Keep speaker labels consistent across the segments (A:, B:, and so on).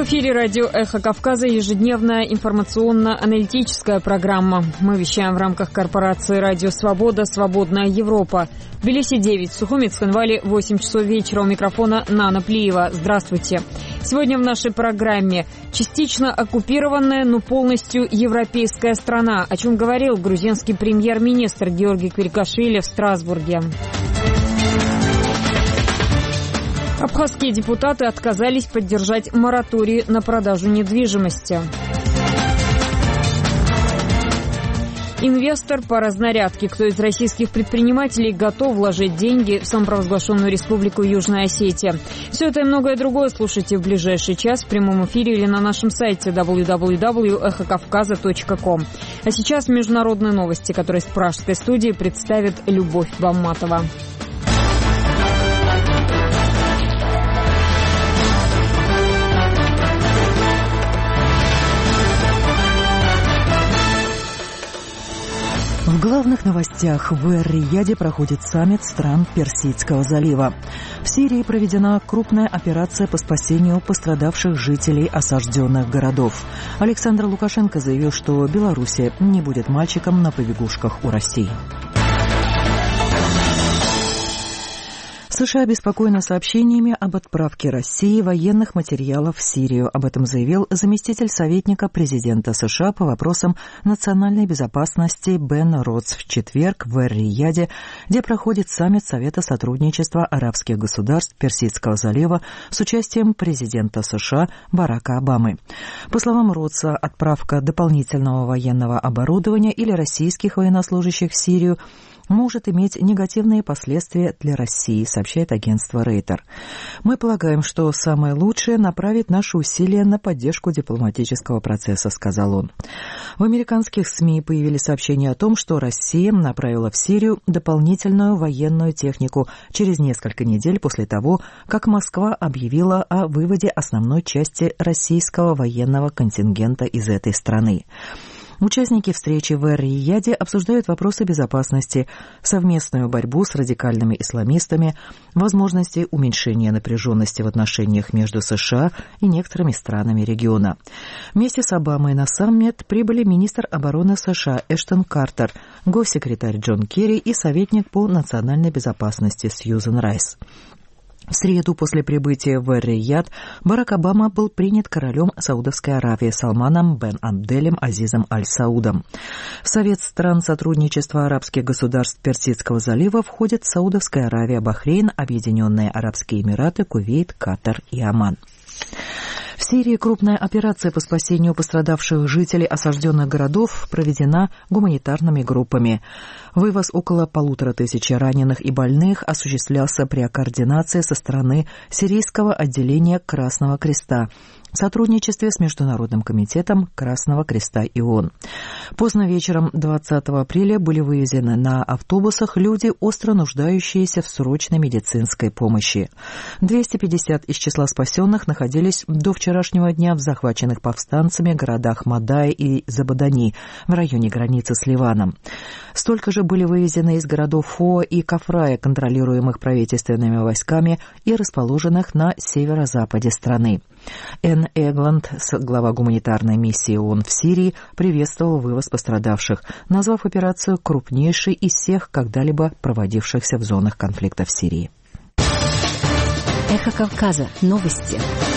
A: В эфире радио «Эхо Кавказа» ежедневная информационно-аналитическая программа. Мы вещаем в рамках корпорации «Радио Свобода. Свободная Европа». В Тбилиси 9, в Сухуми, Цхинвале 8 часов вечера. У микрофона Нана Плиева. Здравствуйте. Сегодня в нашей программе частично оккупированная, но полностью европейская страна, о чем говорил грузинский премьер-министр Георгий Квирикашвили в Страсбурге. Абхазские депутаты отказались поддержать мораторий на продажу недвижимости. Инвестор по разнарядке. Кто из российских предпринимателей готов вложить деньги в самопровозглашенную республику Южная Осетия? Все это и многое другое слушайте в ближайший час в прямом эфире или на нашем сайте www.эхокавказа.ком. А сейчас международные новости, которые с пражской студии представит Любовь Бамматова.
B: В главных новостях: в Эр-Рияде проходит саммит стран Персидского залива. В Сирии проведена крупная операция по спасению пострадавших жителей осажденных городов. Александр Лукашенко заявил, что Белоруссия не будет мальчиком на побегушках у России. США обеспокоены сообщениями об отправке России военных материалов в Сирию. Об этом заявил заместитель советника президента США по вопросам национальной безопасности Бен Ротс в четверг в Эр-Рияде, где проходит саммит Совета сотрудничества арабских государств Персидского залива с участием президента США Барака Обамы. По словам Ротса, отправка дополнительного военного оборудования или российских военнослужащих в Сирию может иметь негативные последствия для России, сообщает агентство Рейтер. Мы полагаем, что самое лучшее — направить наши усилия на поддержку дипломатического процесса, сказал он. В американских СМИ появились сообщения о том, что Россия направила в Сирию дополнительную военную технику через несколько недель после того, как Москва объявила о выводе основной части российского военного контингента из этой страны. Участники встречи в Эр-Рияде обсуждают вопросы безопасности, совместную борьбу с радикальными исламистами, возможности уменьшения напряженности в отношениях между США и некоторыми странами региона. Вместе с Обамой на саммит прибыли министр обороны США Эштон Картер, госсекретарь Джон Керри и советник по национальной безопасности Сьюзен Райс. В среду после прибытия в Эр-Рияд Барак Обама был принят королем Саудовской Аравии Салманом бен Абделем Азизом Аль-Саудом. В Совет стран сотрудничества арабских государств Персидского залива входят Саудовская Аравия, Бахрейн, Объединенные Арабские Эмираты, Кувейт, Катар и Оман. В Сирии крупная операция по спасению пострадавших жителей осажденных городов проведена гуманитарными группами. Вывоз около 1500 раненых и больных осуществлялся при координации со стороны сирийского отделения Красного Креста в сотрудничестве с Международным комитетом Красного Креста и ООН. Поздно вечером 20 апреля были вывезены на автобусах люди, остро нуждающиеся в срочной медицинской помощи. 250 из числа спасенных находились до вчерашнего дня в захваченных повстанцами городах Мадай и Забадани в районе границы с Ливаном. Столько же были вывезены из городов Фоа и Кафрая, контролируемых правительственными войсками и расположенных на северо-западе страны. Энн Эгланд, глава гуманитарной миссии ООН в Сирии, приветствовал вывоз пострадавших, назвав операцию крупнейшей из всех когда-либо проводившихся в зонах конфликта в Сирии.
C: Эхо Кавказа. Новости.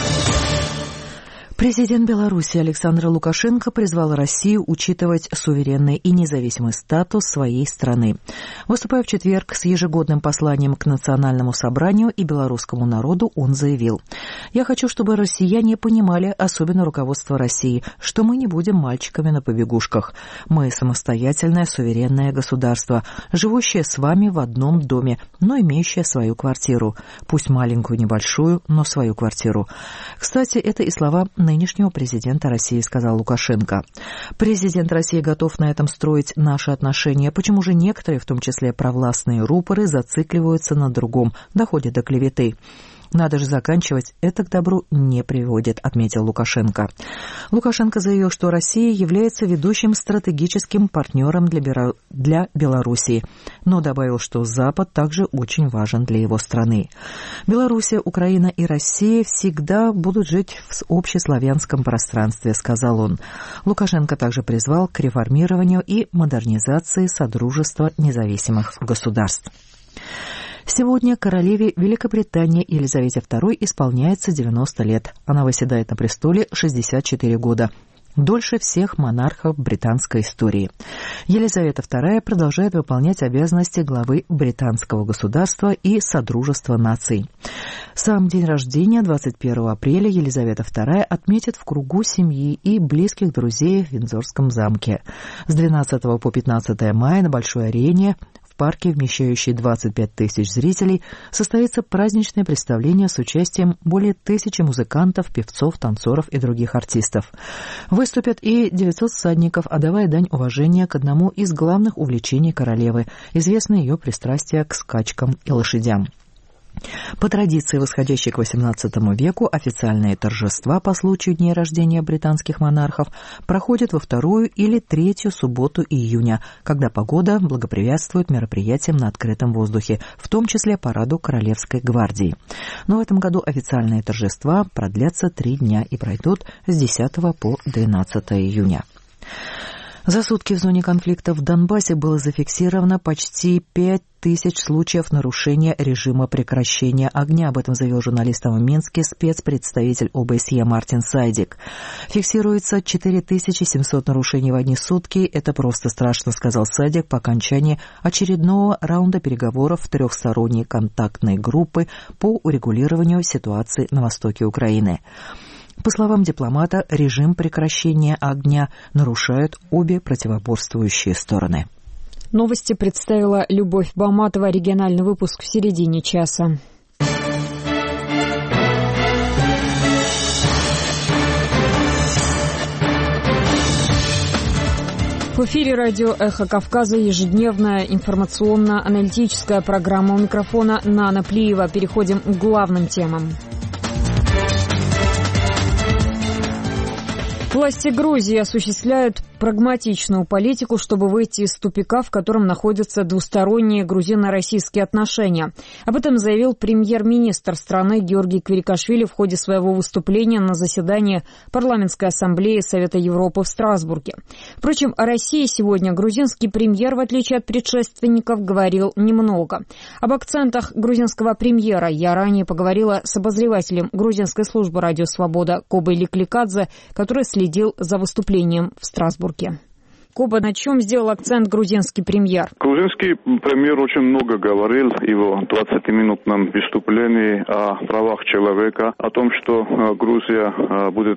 B: Президент Беларуси Александр Лукашенко призвал Россию учитывать суверенный и независимый статус своей страны. Выступая в четверг с ежегодным посланием к Национальному собранию и белорусскому народу, он заявил: «Я хочу, чтобы россияне понимали, особенно руководство России, что мы не будем мальчиками на побегушках. Мы самостоятельное суверенное государство, живущее с вами в одном доме, но имеющее свою квартиру. Пусть маленькую, небольшую, но свою квартиру». Кстати, это и слова нынешнего президента России, сказал Лукашенко. Президент России готов на этом строить наши отношения. Почему же некоторые, в том числе провластные рупоры, зацикливаются на другом, доходят до клеветы? Надо же заканчивать, это к добру не приводит, отметил Лукашенко. Лукашенко заявил, что Россия является ведущим стратегическим партнером для Белоруссии, но добавил, что Запад также очень важен для его страны. Белоруссия, Украина и Россия всегда будут жить в общеславянском пространстве, сказал он. Лукашенко также призвал к реформированию и модернизации Содружества независимых государств. Сегодня королеве Великобритании Елизавете II исполняется 90 лет. Она восседает на престоле 64 года. Дольше всех монархов британской истории. Елизавета II продолжает выполнять обязанности главы британского государства и Содружества наций. Сам день рождения, 21 апреля, Елизавета II отметит в кругу семьи и близких друзей в Виндзорском замке. С 12 по 15 мая на Большой арене в парке, вмещающей 25 тысяч зрителей, состоится праздничное представление с участием более 1000 музыкантов, певцов, танцоров и других артистов. Выступят и 900 всадников, отдавая дань уважения к одному из главных увлечений королевы, известно ее пристрастие к скачкам и лошадям. По традиции, восходящей к XVIII веку, официальные торжества по случаю дней рождения британских монархов проходят во 2-ю или 3-ю субботу июня, когда погода благоприятствует мероприятиям на открытом воздухе, в том числе параду Королевской гвардии. Но в этом году официальные торжества продлятся 3 дня и пройдут с 10 по 12 июня. За сутки в зоне конфликта в Донбассе было зафиксировано почти 5000 случаев нарушения режима прекращения огня. Об этом заявил журналистам в Минске спецпредставитель ОБСЕ Мартин Сайдик. Фиксируется 4700 нарушений в одни сутки. Это просто страшно, сказал Сайдик по окончании очередного раунда переговоров трехсторонней контактной группы по урегулированию ситуации на востоке Украины. По словам дипломата, режим прекращения огня нарушают обе противоборствующие стороны.
A: Новости представила Любовь Баматова. Региональный выпуск в середине часа. В эфире радио «Эхо Кавказа» ежедневная информационно-аналитическая программа. У микрофона Нана Плиева. Переходим к главным темам. Власти Грузии осуществляют прагматичную политику, чтобы выйти из тупика, в котором находятся двусторонние грузино-российские отношения. Об этом заявил премьер-министр страны Георгий Квирикашвили в ходе своего выступления на заседании Парламентской ассамблеи Совета Европы в Страсбурге. Впрочем, о России сегодня грузинский премьер, в отличие от предшественников, говорил немного. Об акцентах грузинского премьера я ранее поговорила с обозревателем грузинской службы «Радио Свобода» Кобой Ликликадзе, который следил за выступлением в Страсбурге. Коба, на чем сделал акцент грузинский премьер?
D: Грузинский премьер очень много говорил в его 20-минутном выступлении о правах человека, о том, что Грузия будет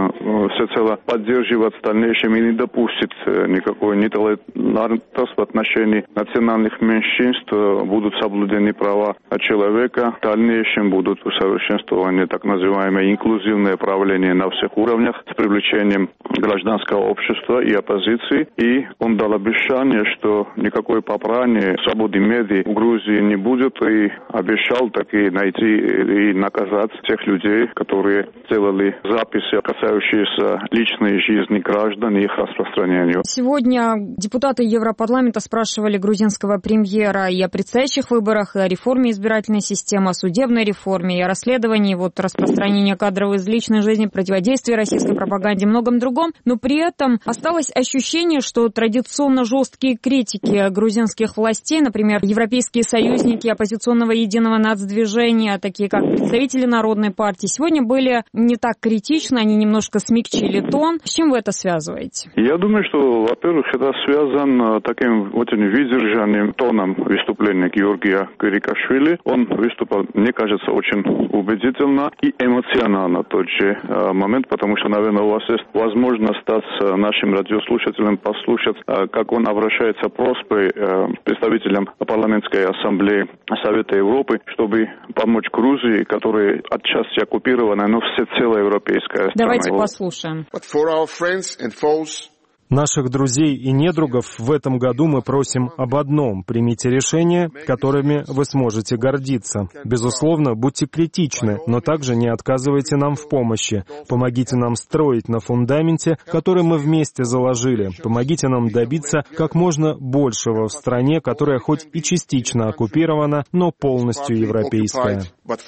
D: всецело поддерживать в дальнейшем и не допустит никакой нетолерантности в отношении национальных меньшинств, будут соблюдены права человека, в дальнейшем будут усовершенствованы так называемое инклюзивное правление на всех уровнях с привлечением гражданского общества и оппозиции. И он дал обещание, что никакой попрания свободы медиа в Грузии не будет, и обещал таки найти и наказать тех людей, которые делали записи, касающиеся личной жизни граждан и их распространению.
A: Сегодня депутаты Европарламента спрашивали грузинского премьера и о предстоящих выборах, и о реформе избирательной системы, о судебной реформе, и о расследовании распространения кадров из личной жизни, противодействии российской пропаганде и многом другом. Но при этом осталось ощущение, что традиционно жесткие критики грузинских властей, например, европейские союзники оппозиционного единого нацдвижения, такие как представители Народной партии, сегодня были не так критичны, они немножко смягчили тон. С чем вы это связываете?
D: Я думаю, что, во-первых, это связано таким очень выдержанным тоном выступления Георгия Квирикашвили. Он выступал, мне кажется, очень убедительно и эмоционально в тот же момент, потому что, наверное, у вас есть возможность стать нашим радиослушателем, послушать, как он обращается просьбой представителям парламентской ассамблеи Совета Европы, чтобы помочь Грузии, которая отчасти оккупирована, но всецело европейская страна.
A: Давайте послушаем.
E: Наших друзей и недругов в этом году мы просим об одном: примите решения, которыми вы сможете гордиться. Безусловно, будьте критичны, но также не отказывайте нам в помощи. Помогите нам строить на фундаменте, который мы вместе заложили. Помогите нам добиться как можно большего в стране, которая хоть и частично оккупирована, но полностью европейская.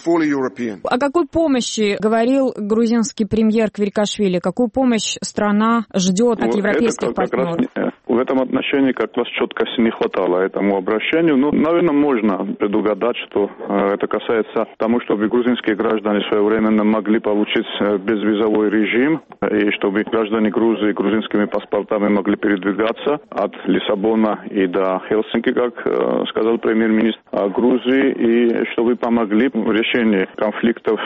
A: О какой помощи говорил грузинский премьер Квирикашвили? Какую помощь страна ждет от европейских партнеров?
D: В этом отношении как раз четкости не хватало этому обращению. Наверное, можно предугадать, что это касается тому, чтобы грузинские граждане своевременно могли получить безвизовой режим, и чтобы граждане Грузии грузинскими паспортами могли передвигаться от Лиссабона и до Хельсинки, как сказал премьер-министр Грузии, и чтобы помогли в решении конфликтов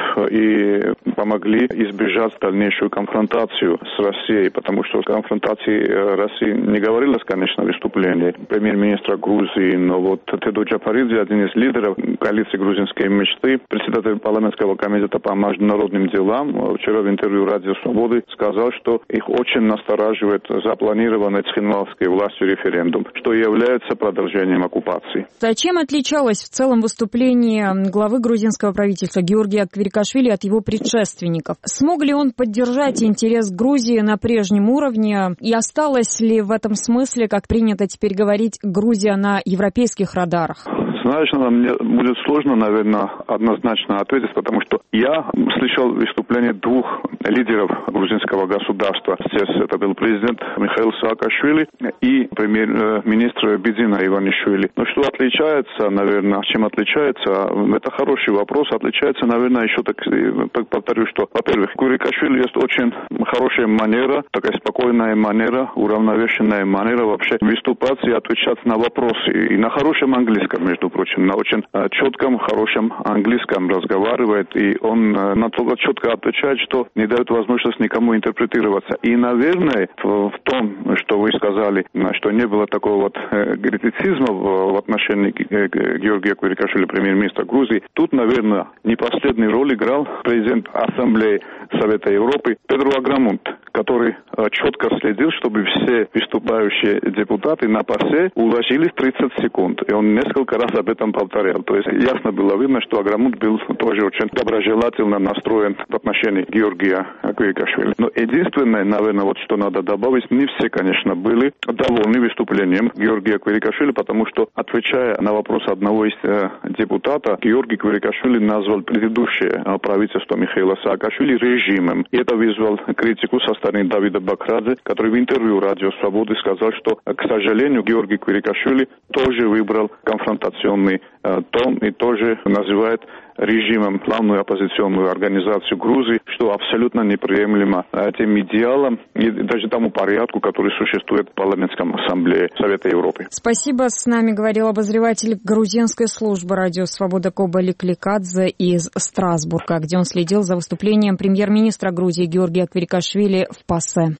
D: и помогли избежать дальнейшую конфронтацию с Россией, потому что конфронтации России не говорилось, конечно, в выступлении премьер-министра Грузии, но вот Тедо Джапаридзе, один из лидеров коалиции «Грузинской мечты», председатель парламентского комитета по международным делам, вчера в интервью «Радио Свободы» сказал, что их очень настораживает запланированный цхинвалской властью референдум, что является продолжением оккупации.
A: А чем отличалось в целом выступление главы грузинского правительства Георгия Квирикашвили от его предшественников? Смог ли он поддержать интерес Грузии на прежнем уровне? И осталась ли в этом смысле, как принято теперь говорить, Грузия на европейских радарах?
D: Знаешь, мне будет сложно, наверное, однозначно ответить, потому что я слышал выступление двух лидеров грузинского государства. Здесь это был президент Михаил Саакашвили и премьер-министр Бидзина Иванишвили. Но что отличается, наверное, чем отличается, это хороший вопрос. Отличается, наверное, еще так повторю, что, во-первых, Квирикашвили есть очень хорошая манера, такая спокойная манера, уравновешенная манера вообще выступать и отвечать на вопросы. И на хорошем английском, между прочим, на очень четком, хорошем английском разговаривает, и он настолько четко отвечает, что не дает возможность никому интерпретироваться. И, наверное, в том, что вы сказали, что не было такого вот критицизма в отношении Георгия Квирикашвили, премьер-министра Грузии, тут, наверное, не последнюю роль играл президент Ассамблеи Совета Европы Педро Аграмунт, который четко следил, чтобы все выступающие депутаты на ПАСЕ уложились 30 секунд. И он несколько раз об этом повторял. То есть ясно было видно, что Аграмунт был тоже очень доброжелательно настроен в отношении Георгия Квирикашвили. Но единственное, наверное, вот что надо добавить, не все, конечно, были довольны выступлением Георгия Квирикашвили, потому что, отвечая на вопрос одного из депутатов, Георгий Квирикашвили назвал предыдущее правительство Михаила Саакашвили режимом. И это вызвало критику со стороны Давида Бакрадзе, который в интервью «Радио Свободы» сказал, что, к сожалению, Георгий Квирикашвили тоже выбрал конфронтационный тон и тоже называет режимом главную оппозиционную организацию Грузии, что абсолютно неприемлемо тем идеалам и даже тому порядку, который существует в парламентском ассамблее Совета Европы.
A: Спасибо. С нами говорил обозреватель грузинской службы «Радио Свобода» Коба Ликликадзе из Страсбурга, где он следил за выступлением премьер-министра Грузии Георгия Квирикашвили в ПАСЕ.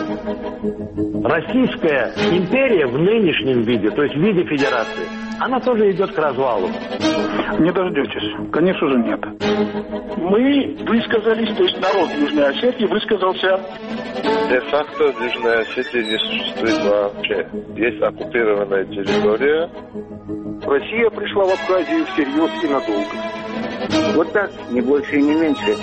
F: Российская империя в нынешнем виде, то есть в виде федерации, она тоже идет к развалу.
G: Не дождетесь. Конечно же, нет. Мы высказались, то есть народ Южной Осетии высказался.
H: Де-факто Южная Осетия не существует вообще. Есть оккупированная территория.
G: Россия пришла в Абхазию всерьез и надолго.
I: Вот так, не больше и не меньше.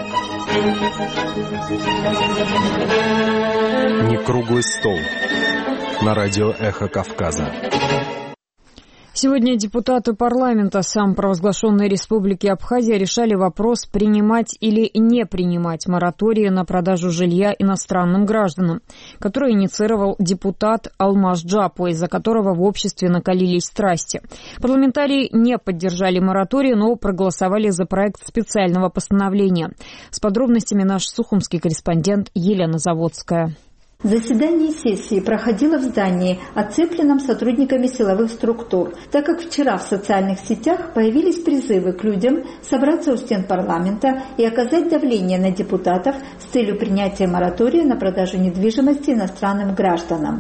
E: Не круглый стол. На радио «Эхо Кавказа».
A: Сегодня депутаты парламента самопровозглашенной Республики Абхазия решали вопрос, принимать или не принимать моратории на продажу жилья иностранным гражданам, который инициировал депутат Алмаз Джапу, из-за которого в обществе накалились страсти. Парламентарии не поддержали мораторий, но проголосовали за проект специального постановления. С подробностями наш сухумский корреспондент Елена Заводская.
J: Заседание сессии проходило в здании, оцепленном сотрудниками силовых структур, так как вчера в социальных сетях появились призывы к людям собраться у стен парламента и оказать давление на депутатов с целью принятия моратория на продажу недвижимости иностранным гражданам.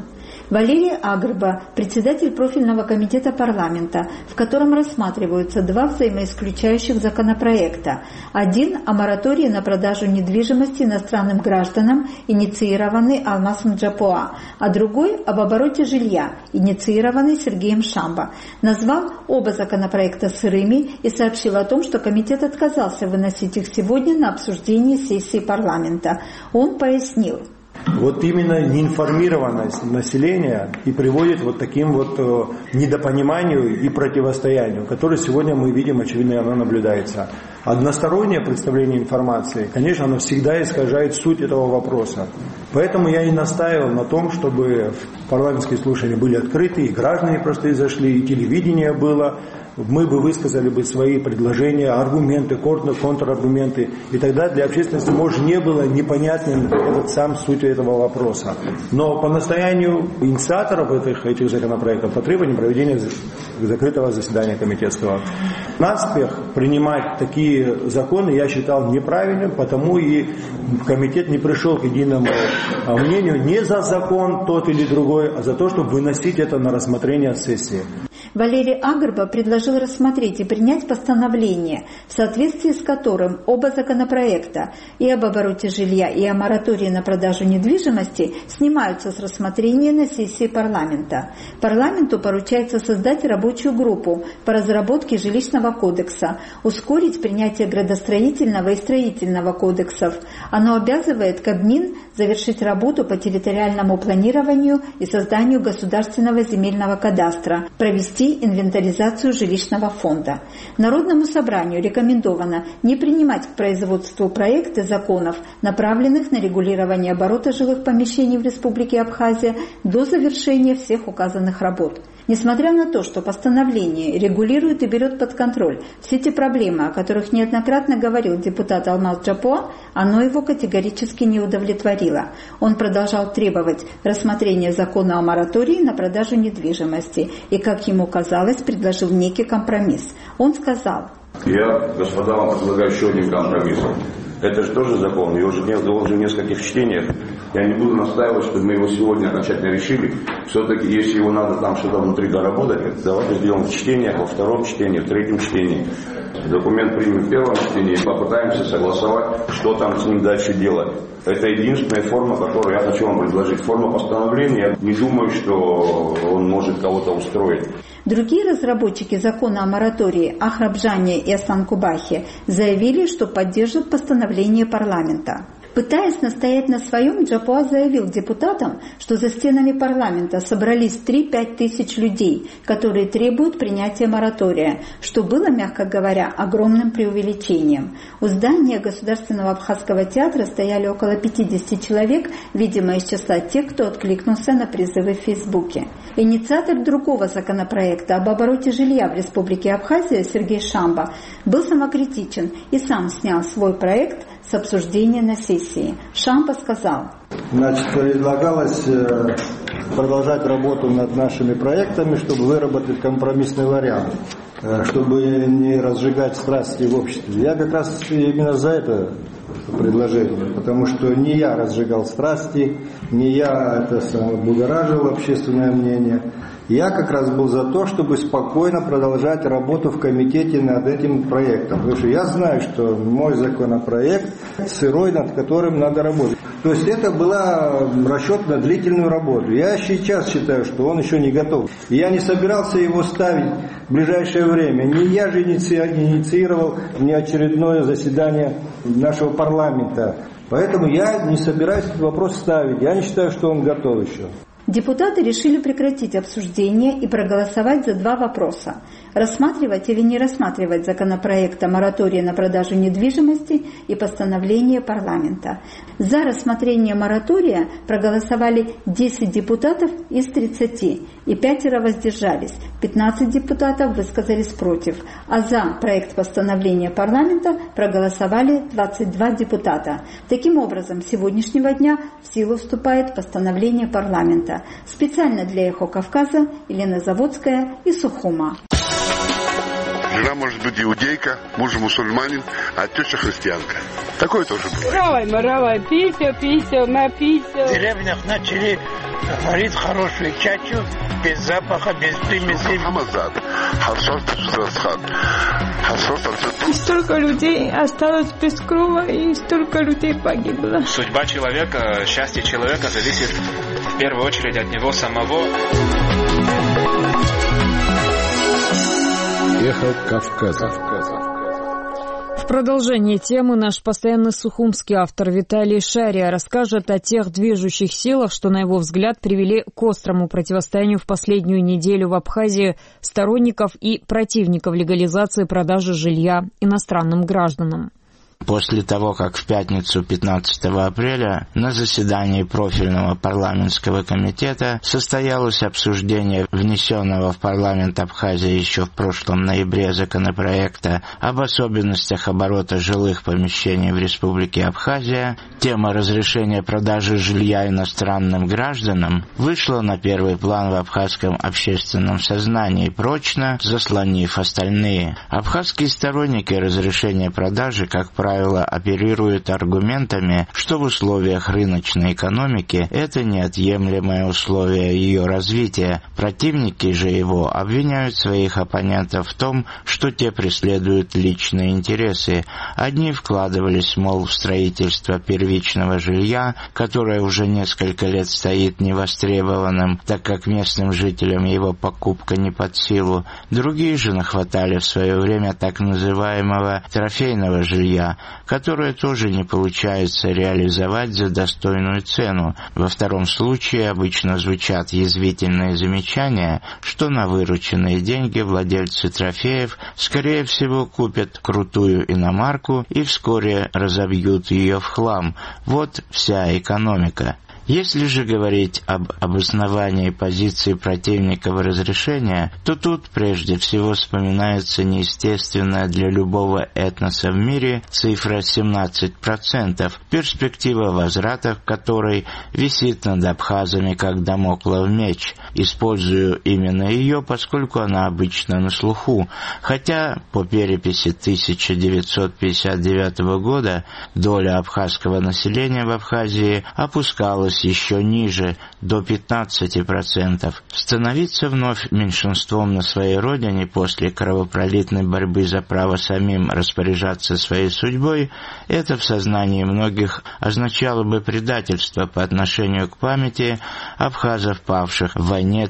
J: Валерий Агрба, председатель профильного комитета парламента, в котором рассматриваются два взаимоисключающих законопроекта. Один о моратории на продажу недвижимости иностранным гражданам, инициированный Алмазом Джапоа, а другой об обороте жилья, инициированный Сергеем Шамбо. Назвал оба законопроекта сырыми и сообщил о том, что комитет отказался выносить их сегодня на обсуждение сессии парламента. Он пояснил.
K: Вот именно неинформированность населения и приводит вот таким вот недопониманию и противостоянию, которое сегодня мы видим, очевидно, оно наблюдается. Одностороннее представление информации, конечно, оно всегда искажает суть этого вопроса. Поэтому я и настаивал на том, чтобы парламентские слушания были открыты, и граждане просто зашли, и телевидение было. Мы бы высказали бы свои предложения, аргументы, контраргументы, и тогда для общественности, может, не было непонятным сам суть этого вопроса. Но по настоянию инициаторов этих законопроектов по требованию проведения закрытого заседания комитетского. Наспех принимать такие законы я считал неправильным, потому и комитет не пришел к единому мнению не за закон тот или другой, а за то, чтобы выносить это на рассмотрение сессии.
J: Валерий Агрба предложил рассмотреть и принять постановление, в соответствии с которым оба законопроекта и об обороте жилья, и о моратории на продажу недвижимости снимаются с рассмотрения на сессии парламента. Парламенту поручается создать рабочую группу по разработке жилищного кодекса, ускорить принятие градостроительного и строительного кодексов. Оно обязывает Кабмин завершить работу по территориальному планированию и созданию государственного земельного кадастра, провести инвентаризацию жилищного фонда. Народному собранию рекомендовано не принимать к производству проекты законов, направленных на регулирование оборота жилых помещений в Республике Абхазия до завершения всех указанных работ. Несмотря на то, что постановление регулирует и берет под контроль все те проблемы, о которых неоднократно говорил депутат Алмаз Джапоа, оно его категорически не удовлетворило. Он продолжал требовать рассмотрения закона о моратории на продажу недвижимости и, как ему казалось, предложил некий компромисс. Он сказал:
L: «Я, господа, вам предлагаю еще один компромисс. Это же тоже закон, он же в нескольких чтениях. Я не буду настаивать, чтобы мы его сегодня окончательно решили. Все-таки, если его надо там что-то внутри доработать, давайте сделаем в чтениях, во втором чтении, в третьем чтении. Документ примем в первом чтении и попытаемся согласовать, что там с ним дальше делать. Это единственная форма, которую я хочу вам предложить. Форма постановления. Я не думаю, что он может кого-то устроить».
J: Другие разработчики закона о моратории Ахрабжане и Асан-Кубахи заявили, что поддержат постановление парламента. Пытаясь настоять на своем, Джапоа заявил депутатам, что за стенами парламента собрались 3-5 тысяч людей, которые требуют принятия моратория, что было, мягко говоря, огромным преувеличением. У здания Государственного абхазского театра стояли около 50 человек, видимо, из числа тех, кто откликнулся на призывы в Фейсбуке. Инициатор другого законопроекта об обороте жилья в Республике Абхазия Сергей Шамбо был самокритичен и сам снял свой проект с обсуждения на сессии. Шамбо сказал:
K: предлагалось продолжать работу над нашими проектами, чтобы выработать компромиссный вариант, чтобы не разжигать страсти в обществе. Я как раз именно за это предложение, потому что не я разжигал страсти, не я будоражил общественное мнение. Я как раз был за то, чтобы спокойно продолжать работу в комитете над этим проектом. Потому что я знаю, что мой законопроект сырой, над которым надо работать. То есть это был расчет на длительную работу. Я сейчас считаю, что он еще не готов. И я не собирался его ставить в ближайшее время. Не я же инициировал неочередное заседание нашего парламента. Поэтому я не собираюсь этот вопрос ставить. Я не считаю, что он готов еще.
J: Депутаты решили прекратить обсуждение и проголосовать за два вопроса: рассматривать или не рассматривать законопроект о моратории на продажу недвижимости и постановление парламента. За рассмотрение моратория проголосовали 10 депутатов из 30, и 5 воздержались, 15 депутатов высказались против, а за проект постановления парламента проголосовали 22 депутата. Таким образом, с сегодняшнего дня в силу вступает постановление парламента. Специально для «Эхо Кавказа» Елена Заводская и Сухума.
M: Жена может быть иудейка, муж мусульманин, а теща христианка. Такое тоже было.
N: Равай, писел, написел.
O: В деревнях начали варить хорошую чачу, без запаха, без примесей.
N: И столько людей осталось без крова, и столько людей погибло.
P: Судьба человека, счастье человека зависит в первую очередь от него самого.
Q: Эхо Кавказа.
A: В продолжение темы наш постоянный сухумский автор Виталий Шария расскажет о тех движущих силах, что, на его взгляд, привели к острому противостоянию в последнюю неделю в Абхазии сторонников и противников легализации продажи жилья иностранным гражданам.
R: После того, как в пятницу 15 апреля на заседании профильного парламентского комитета состоялось обсуждение внесенного в парламент Абхазии еще в прошлом ноябре законопроекта об особенностях оборота жилых помещений в Республике Абхазия, тема разрешения продажи жилья иностранным гражданам вышла на первый план в абхазском общественном сознании, прочно заслонив остальные. Абхазские сторонники разрешения продажи, как правило, оперируют аргументами, что в условиях рыночной экономики это неотъемлемое условие ее развития. Противники же его обвиняют своих оппонентов в том, что те преследуют личные интересы. Одни вкладывались, мол, в строительство первичного жилья, которое уже несколько лет стоит невостребованным, так как местным жителям его покупка не под силу. Другие же нахватали в свое время так называемого трофейного жилья, которое тоже не получается реализовать за достойную цену. Во втором случае обычно звучат язвительные замечания, что на вырученные деньги владельцы трофеев, скорее всего, купят крутую иномарку и вскоре разобьют ее в хлам. Вот вся экономика. Если же говорить об обосновании позиции противников разрешения, то тут прежде всего вспоминается неестественная для любого этноса в мире цифра 17%, перспектива возврата которой висит над абхазами как дамоклов меч. Использую именно ее, поскольку она обычно на слуху, хотя по переписи 1959 года доля абхазского населения в Абхазии опускалась еще ниже, до 15%. Становиться вновь меньшинством на своей родине после кровопролитной борьбы за право самим распоряжаться своей судьбой, это в сознании многих означало бы предательство по отношению к памяти абхазов, павших в войне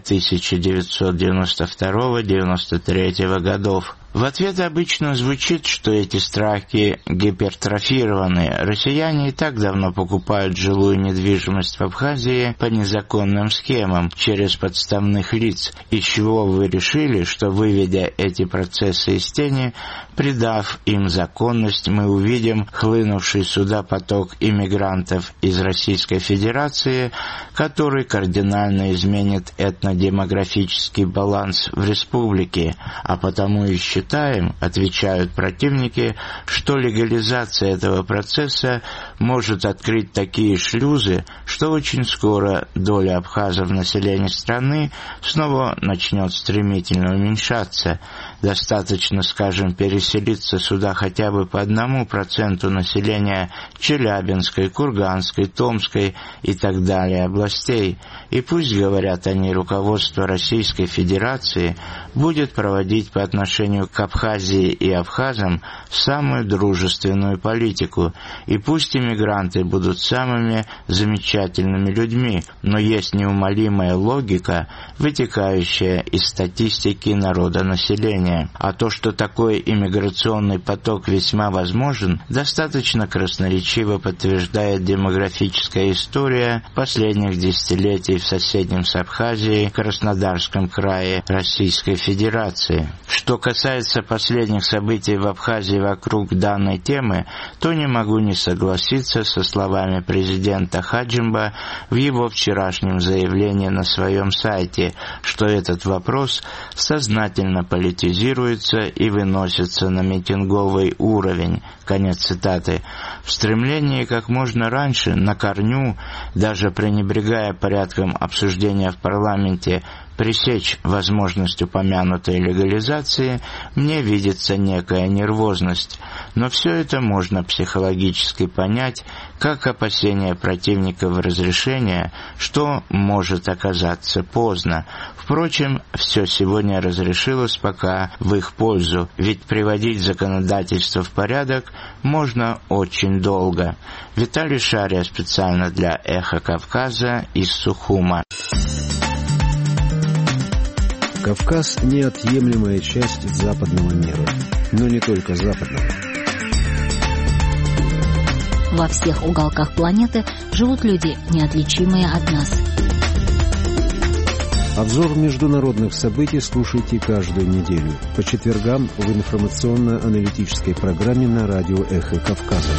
R: 1992-1993 годов. В ответ обычно звучит, что эти страхи гипертрофированы. Россияне и так давно покупают жилую недвижимость в Абхазии по незаконным схемам через подставных лиц. Из чего вы решили, что, выведя эти процессы из тени, придав им законность, мы увидим хлынувший сюда поток иммигрантов из Российской Федерации, который кардинально изменит этнодемографический баланс в республике, а потому и считаем, отвечают противники, что легализация этого процесса может открыть такие шлюзы, что очень скоро доля абхазов в населении страны снова начнет стремительно уменьшаться. Достаточно, скажем, переселиться сюда хотя бы по 1% населения Челябинской, Курганской, Томской и так далее областей. И пусть, говорят они, руководство Российской Федерации будет проводить по отношению к Абхазии и абхазам самую дружественную политику, и пусть иммигранты будут самыми замечательными людьми, но есть неумолимая логика, вытекающая из статистики народонаселения. А то, что такой иммиграционный поток весьма возможен, достаточно красноречиво подтверждает демографическая история последних десятилетий в соседнем с Абхазией Краснодарском крае Российской Федерации. Что касается последних событий в Абхазии вокруг данной темы, то не могу не согласиться со словами президента Хаджимба в его вчерашнем заявлении на своем сайте, что этот вопрос сознательно политизируется и выносится на митинговый уровень. Конец цитаты. В стремлении как можно раньше, на корню, даже пренебрегая порядком обсуждения в парламенте, пресечь возможность упомянутой легализации, мне видится некая нервозность, но все это можно психологически понять как опасение противников разрешения, что может оказаться поздно. Впрочем, все сегодня разрешилось пока в их пользу, ведь приводить законодательство в порядок можно очень долго. Виталий Шария специально для «Эхо Кавказа» из Сухума.
M: Кавказ – неотъемлемая часть западного мира, но не только западного.
C: Во всех уголках планеты живут люди, неотличимые от нас.
M: Обзор международных событий слушайте каждую неделю по четвергам в информационно-аналитической программе на радио «Эхо Кавказа».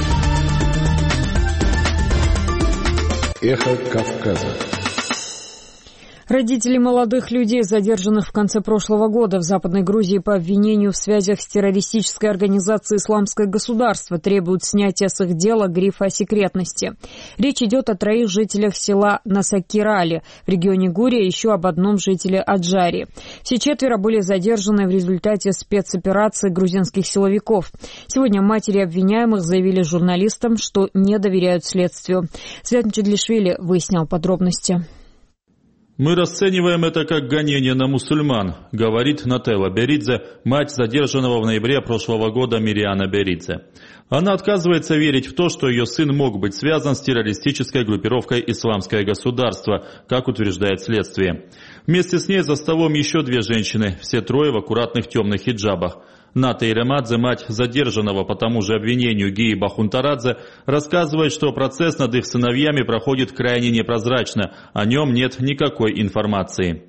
M: «Эхо Кавказа».
A: Родители молодых людей, задержанных в конце прошлого года в Западной Грузии по обвинению в связях с террористической организацией «Исламское государство», требуют снятия с их дела грифа о секретности. Речь идет о 3 жителях села Насакирали в регионе Гурия и еще об 1 жителе Аджари. Все 4 были задержаны в результате спецоперации грузинских силовиков. Сегодня матери обвиняемых заявили журналистам, что не доверяют следствию. Свят Мчедлишвили выяснял подробности.
Q: «Мы расцениваем это как гонение на мусульман», говорит Нателла Беридзе, мать задержанного в ноябре прошлого года Мириана Беридзе. Она отказывается верить в то, что ее сын мог быть связан с террористической группировкой «Исламское государство», как утверждает следствие. Вместе с ней за столом еще 2 женщины, все 3 в аккуратных темных хиджабах. Ната Иремадзе, мать задержанного по тому же обвинению Гии Бахунтарадзе, рассказывает, что процесс над их сыновьями проходит крайне непрозрачно, о нем нет никакой информации.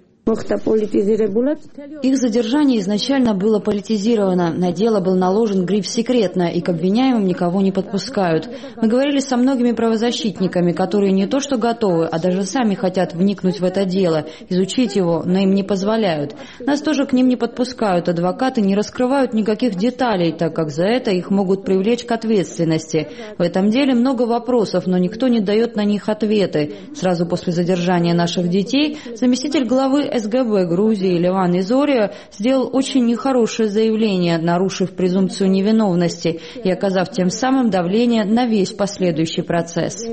S: Их задержание изначально было политизировано, на дело был наложен гриф «секретно», и к обвиняемым никого не подпускают. Мы говорили со многими правозащитниками, которые не то что готовы, а даже сами хотят вникнуть в это дело, изучить его, но им не позволяют. Нас тоже к ним не подпускают, адвокаты не раскрывают никаких деталей, так как за это их могут привлечь к ответственности. В этом деле много вопросов, но никто не дает на них ответы. Сразу после задержания наших детей заместитель главы СГБ Грузии Леван Изория сделал очень нехорошее заявление, нарушив презумпцию невиновности и оказав тем самым давление на весь последующий процесс.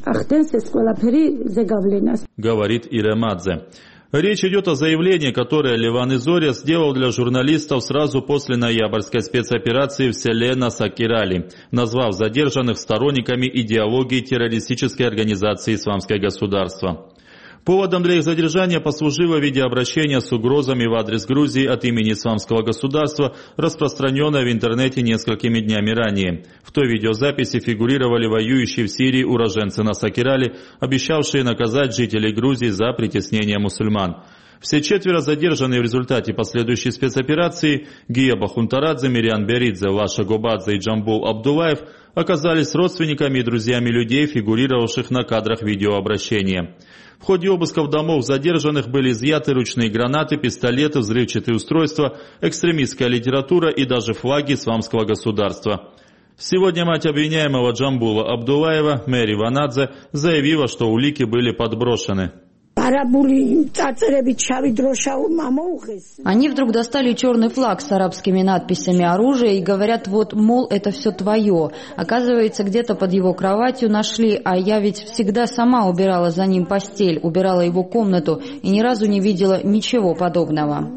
Q: Говорит Иремадзе. Речь идет о заявлении, которое Леван Изория сделал для журналистов сразу после ноябрьской спецоперации в селе Насакирали, назвав задержанных сторонниками идеологии террористической организации «Исламское государство». Поводом для их задержания послужило видеообращение с угрозами в адрес Грузии от имени Исламского государства, распространенное в интернете несколькими днями ранее. В той видеозаписи фигурировали воюющие в Сирии уроженцы Насакирали, обещавшие наказать жителей Грузии за притеснение мусульман. Все 4 задержанные в результате последующей спецоперации Гия Бахунтарадзе, Мириан Беридзе, Лаша Гобадзе и Джамбул Абдулаев оказались родственниками и друзьями людей, фигурировавших на кадрах видеообращения. В ходе обысков домов задержанных были изъяты ручные гранаты, пистолеты, взрывчатые устройства, экстремистская литература и даже флаги исламского государства. Сегодня мать обвиняемого Джамбула Абдулаева, Мэри Ванадзе, заявила, что улики были подброшены.
S: Они вдруг достали черный флаг с арабскими надписями «Оружие» и говорят, вот, мол, это все твое. Оказывается, где-то под его кроватью нашли, а я ведь всегда сама убирала за ним постель, убирала его комнату и ни разу не видела ничего подобного.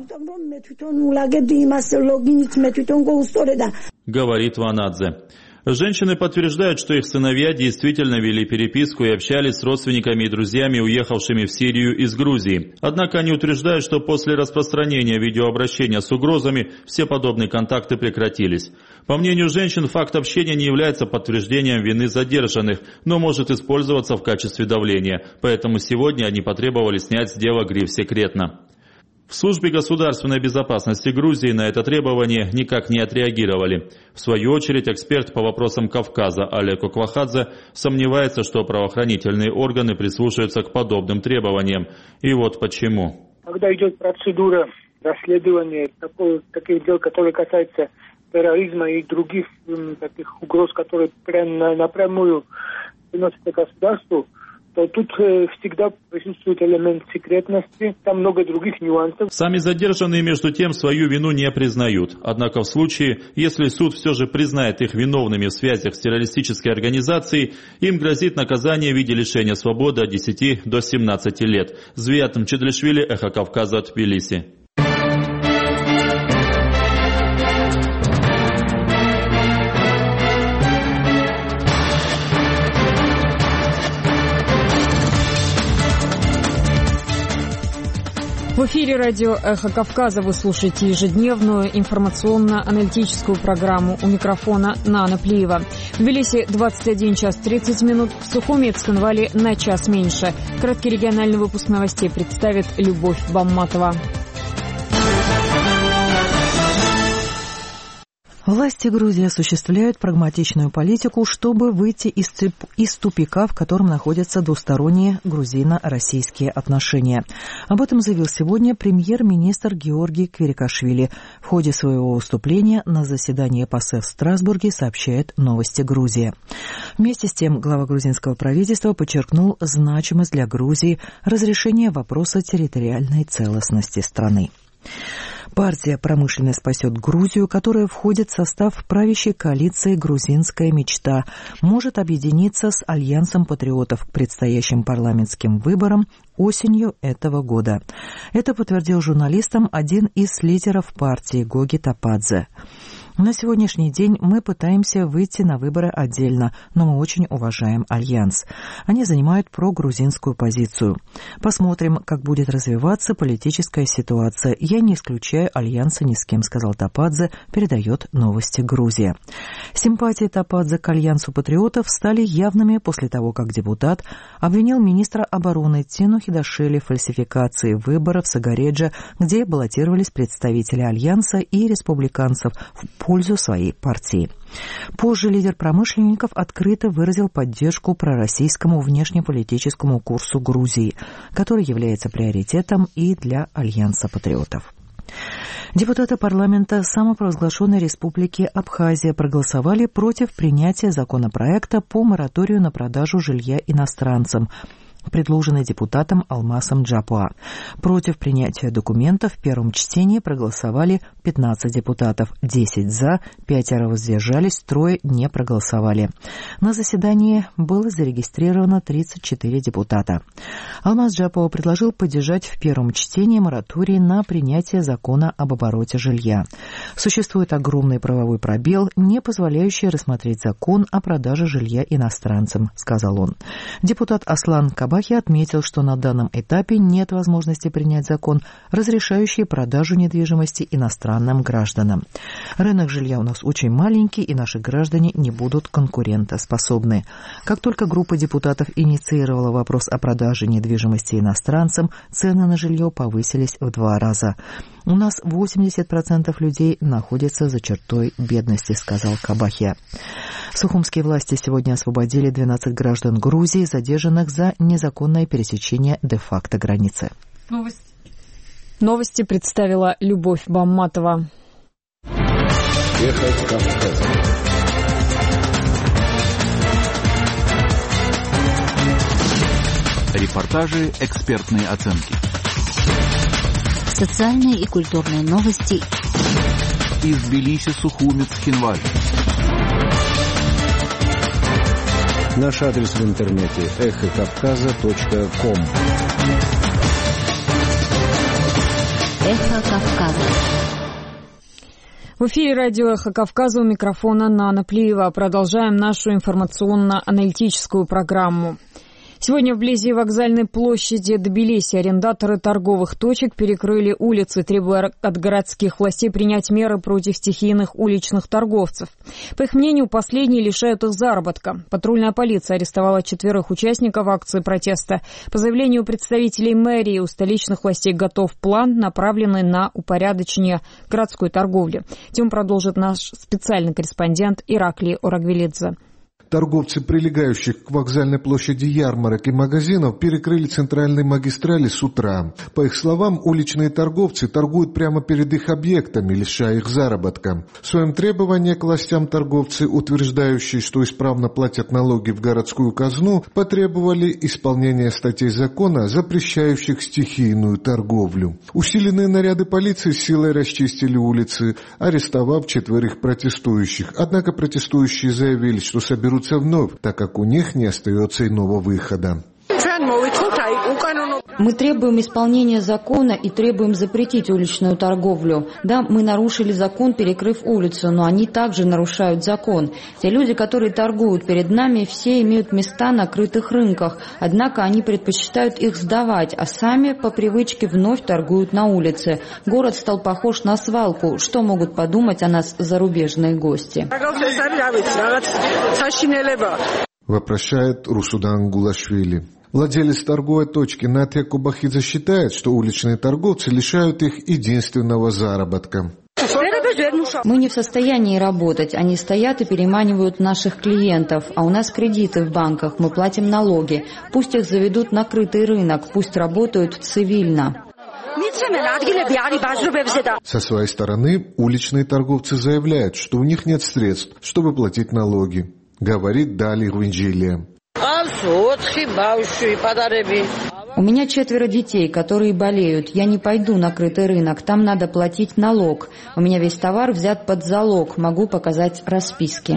Q: Говорит Ванадзе. Женщины подтверждают, что их сыновья действительно вели переписку и общались с родственниками и друзьями, уехавшими в Сирию из Грузии. Однако они утверждают, что после распространения видеообращения с угрозами все подобные контакты прекратились. По мнению женщин, факт общения не является подтверждением вины задержанных, но может использоваться в качестве давления. Поэтому сегодня они потребовали снять с дела гриф «секретно». В службе государственной безопасности Грузии на это требование никак не отреагировали. В свою очередь, эксперт по вопросам Кавказа Олег Оквахадзе сомневается, что правоохранительные органы прислушаются к подобным требованиям. И вот почему.
T: Когда идет процедура расследования таких дел, которые касаются терроризма и других таких угроз, которые напрямую приносят государству, то тут всегда присутствует элемент секретности, там много других нюансов.
Q: Сами задержанные, между тем, свою вину не признают. Однако в случае, если суд все же признает их виновными в связях с террористической организацией, им грозит наказание в виде лишения свободы от 10 до 17 лет. Звият Мчедлишвили, Эхо Кавказа, Тбилиси.
A: В эфире радио «Эхо Кавказа» вы слушаете ежедневную информационно-аналитическую программу. У микрофона Нана Плиева. В Тбилиси 21 час 30 минут, в Сухуми и Цхинвале на час меньше. Краткий региональный выпуск новостей представит Любовь Бамматова.
B: Власти Грузии осуществляют прагматичную политику, чтобы выйти из тупика, в котором находятся двусторонние грузино-российские отношения. Об этом заявил сегодня премьер-министр Георгий Кверикашвили. В ходе своего выступления на заседании ПАСЕ в Страсбурге, сообщает «Новости Грузии». Вместе с тем глава грузинского правительства подчеркнул значимость для Грузии разрешения вопроса территориальной целостности страны. Партия «Промышленность спасет Грузию», которая входит в состав правящей коалиции «Грузинская мечта», может объединиться с Альянсом патриотов к предстоящим парламентским выборам осенью этого года. Это подтвердил журналистам один из лидеров партии Гоги Топадзе. На сегодняшний день мы пытаемся выйти на выборы отдельно, но мы очень уважаем Альянс. Они занимают прогрузинскую позицию. Посмотрим, как будет развиваться политическая ситуация. Я не исключаю Альянса ни с кем, сказал Топадзе, передает «Новости Грузия». Симпатии Топадзе к Альянсу патриотов стали явными после того, как депутат обвинил министра обороны Тину Хидашели в фальсификации выборов в Сагареджа, где баллотировались представители Альянса и республиканцев в пользу своей партии. Позже лидер промышленников открыто выразил поддержку пророссийскому внешнеполитическому курсу Грузии, который является приоритетом и для Альянса патриотов. Депутаты парламента самопровозглашенной республики Абхазия проголосовали против принятия законопроекта по мораторию на продажу жилья иностранцам, предложенный депутатом Алмасом Джапуа. Против принятия документа в первом чтении проголосовали 15 депутатов, 10 за, 5 воздержались, 3 не проголосовали. На заседании было зарегистрировано 34 депутата. Алмас Джапуа предложил поддержать в первом чтении мораторий на принятие закона об обороте жилья. Существует огромный правовой пробел, не позволяющий рассмотреть закон о продаже жилья иностранцам, сказал он. Депутат Аслан Кабахи отметил, что на данном этапе нет возможности принять закон, разрешающий продажу недвижимости иностранным гражданам. Рынок жилья у нас очень маленький, и наши граждане не будут конкурентоспособны. Как только группа депутатов инициировала вопрос о продаже недвижимости иностранцам, цены на жилье повысились в 2 раза. У нас 80% людей находятся за чертой бедности, сказал Кабахия. Сухумские власти сегодня освободили 12 граждан Грузии, задержанных за незаконное пересечение де-факто границы.
A: Новости представила Любовь Бамматова.
M: Эхо Кавказа.
U: Репортажи, экспертные оценки.
C: Социальные и культурные новости.
U: Из Тбилиси, Сухуми, Цхинваль.
M: Наш адрес в интернете эхокавказа.ком.
C: Эхо Кавказа.
A: В эфире радио «Эхо Кавказа», у микрофона Нана Плиева. Продолжаем нашу информационно-аналитическую программу. Сегодня вблизи вокзальной площади Тбилиси арендаторы торговых точек перекрыли улицы, требуя от городских властей принять меры против стихийных уличных торговцев. По их мнению, последние лишают их заработка. Патрульная полиция арестовала 4 участников акции протеста. По заявлению представителей мэрии, у столичных властей готов план, направленный на упорядочение городской торговли. Тему продолжит наш специальный корреспондент Ираклий Орагвелидзе.
D: Торговцы, прилегающих к вокзальной площади ярмарок и магазинов, перекрыли центральные магистрали с утра. По их словам, уличные торговцы торгуют прямо перед их объектами, лишая их заработка. В своем требовании к властям торговцы, утверждающие, что исправно платят налоги в городскую казну, потребовали исполнения статей закона, запрещающих стихийную торговлю. Усиленные наряды полиции силой расчистили улицы, арестовав 4 протестующих. Однако протестующие заявили, что соберутся вновь, так как у них не остается иного выхода.
S: Мы требуем исполнения закона и требуем запретить уличную торговлю. Да, мы нарушили закон, перекрыв улицу, но они также нарушают закон. Те люди, которые торгуют перед нами, все имеют места на крытых рынках, однако они предпочитают их сдавать, а сами по привычке вновь торгуют на улице. Город стал похож на свалку. Что могут подумать о нас зарубежные гости?
D: Вопрошает Русудан Гулашвили. Владелец торговой точки Натья Кубахидзе считает, что уличные торговцы лишают их единственного заработка.
S: Мы не в состоянии работать, они стоят и переманивают наших клиентов, а у нас кредиты в банках, мы платим налоги. Пусть их заведут на крытый рынок, пусть работают цивильно.
D: Со своей стороны, уличные торговцы заявляют, что у них нет средств, чтобы платить налоги, говорит Дали Руинжилия.
S: У меня 4 детей, которые болеют. Я не пойду на крытый рынок, там надо платить налог. У меня весь товар взят под залог, могу показать расписки.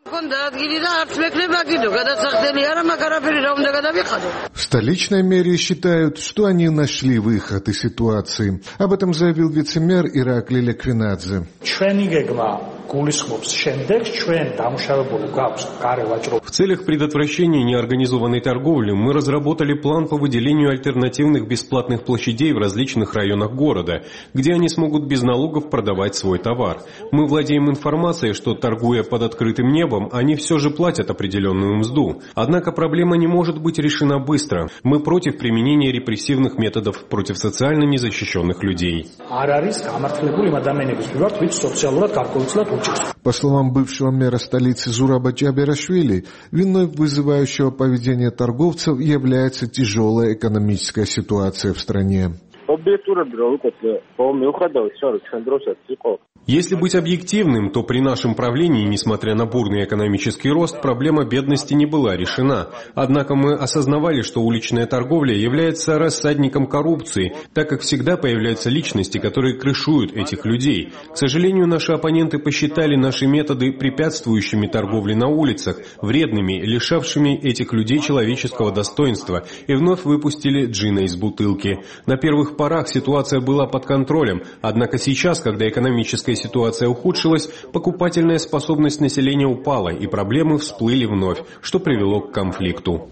D: В столичной мэрии считают, что они нашли выход из ситуации. Об этом заявил вице-мэр Иракли Леквинадзе.
E: В целях предотвращения неорганизованной торговли мы разработали план по выделению альтернативных бесплатных площадей в различных районах города, где они смогут без налогов продавать свой товар. Мы владеем информацией, что, торгуя под открытым небом, они все же платят определенную мзду. Однако проблема не может быть решена быстро. Мы против применения репрессивных методов против социально незащищенных людей.
D: По словам бывшего мэра столицы Зураба Джаберашвили, виной вызывающего поведения торговцев является тяжелая экономическая ситуация в стране.
E: Если быть объективным, то при нашем правлении, несмотря на бурный экономический рост, проблема бедности не была решена. Однако мы осознавали, что уличная торговля является рассадником коррупции, так как всегда появляются личности, которые крышуют этих людей. К сожалению, наши оппоненты посчитали наши методы препятствующими торговле на улицах, вредными, лишавшими этих людей человеческого достоинства, и вновь выпустили джина из бутылки. На первых порах ситуация была под контролем, однако сейчас, когда экономическая ситуация ухудшилась, покупательная способность населения упала, и проблемы всплыли вновь, что привело к конфликту.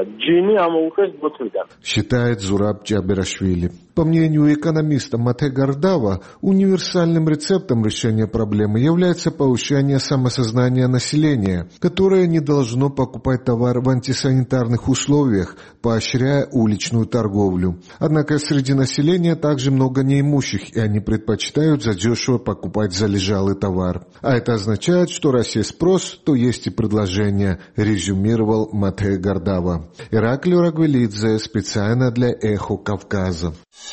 D: Считает Зураб Джаберашвили. По мнению экономиста Мате Гардава, универсальным рецептом решения проблемы является повышение самосознания населения, которое не должно покупать товар в антисанитарных условиях, поощряя уличную торговлю. Однако среди населения также много неимущих, и они предпочитают задешево покупать залежалый товар. А это означает, что раз есть спрос, то есть и предложение, резюмировал Мате Гардава. Ираклио Рагвелидзе специально для «Эхо Кавказа».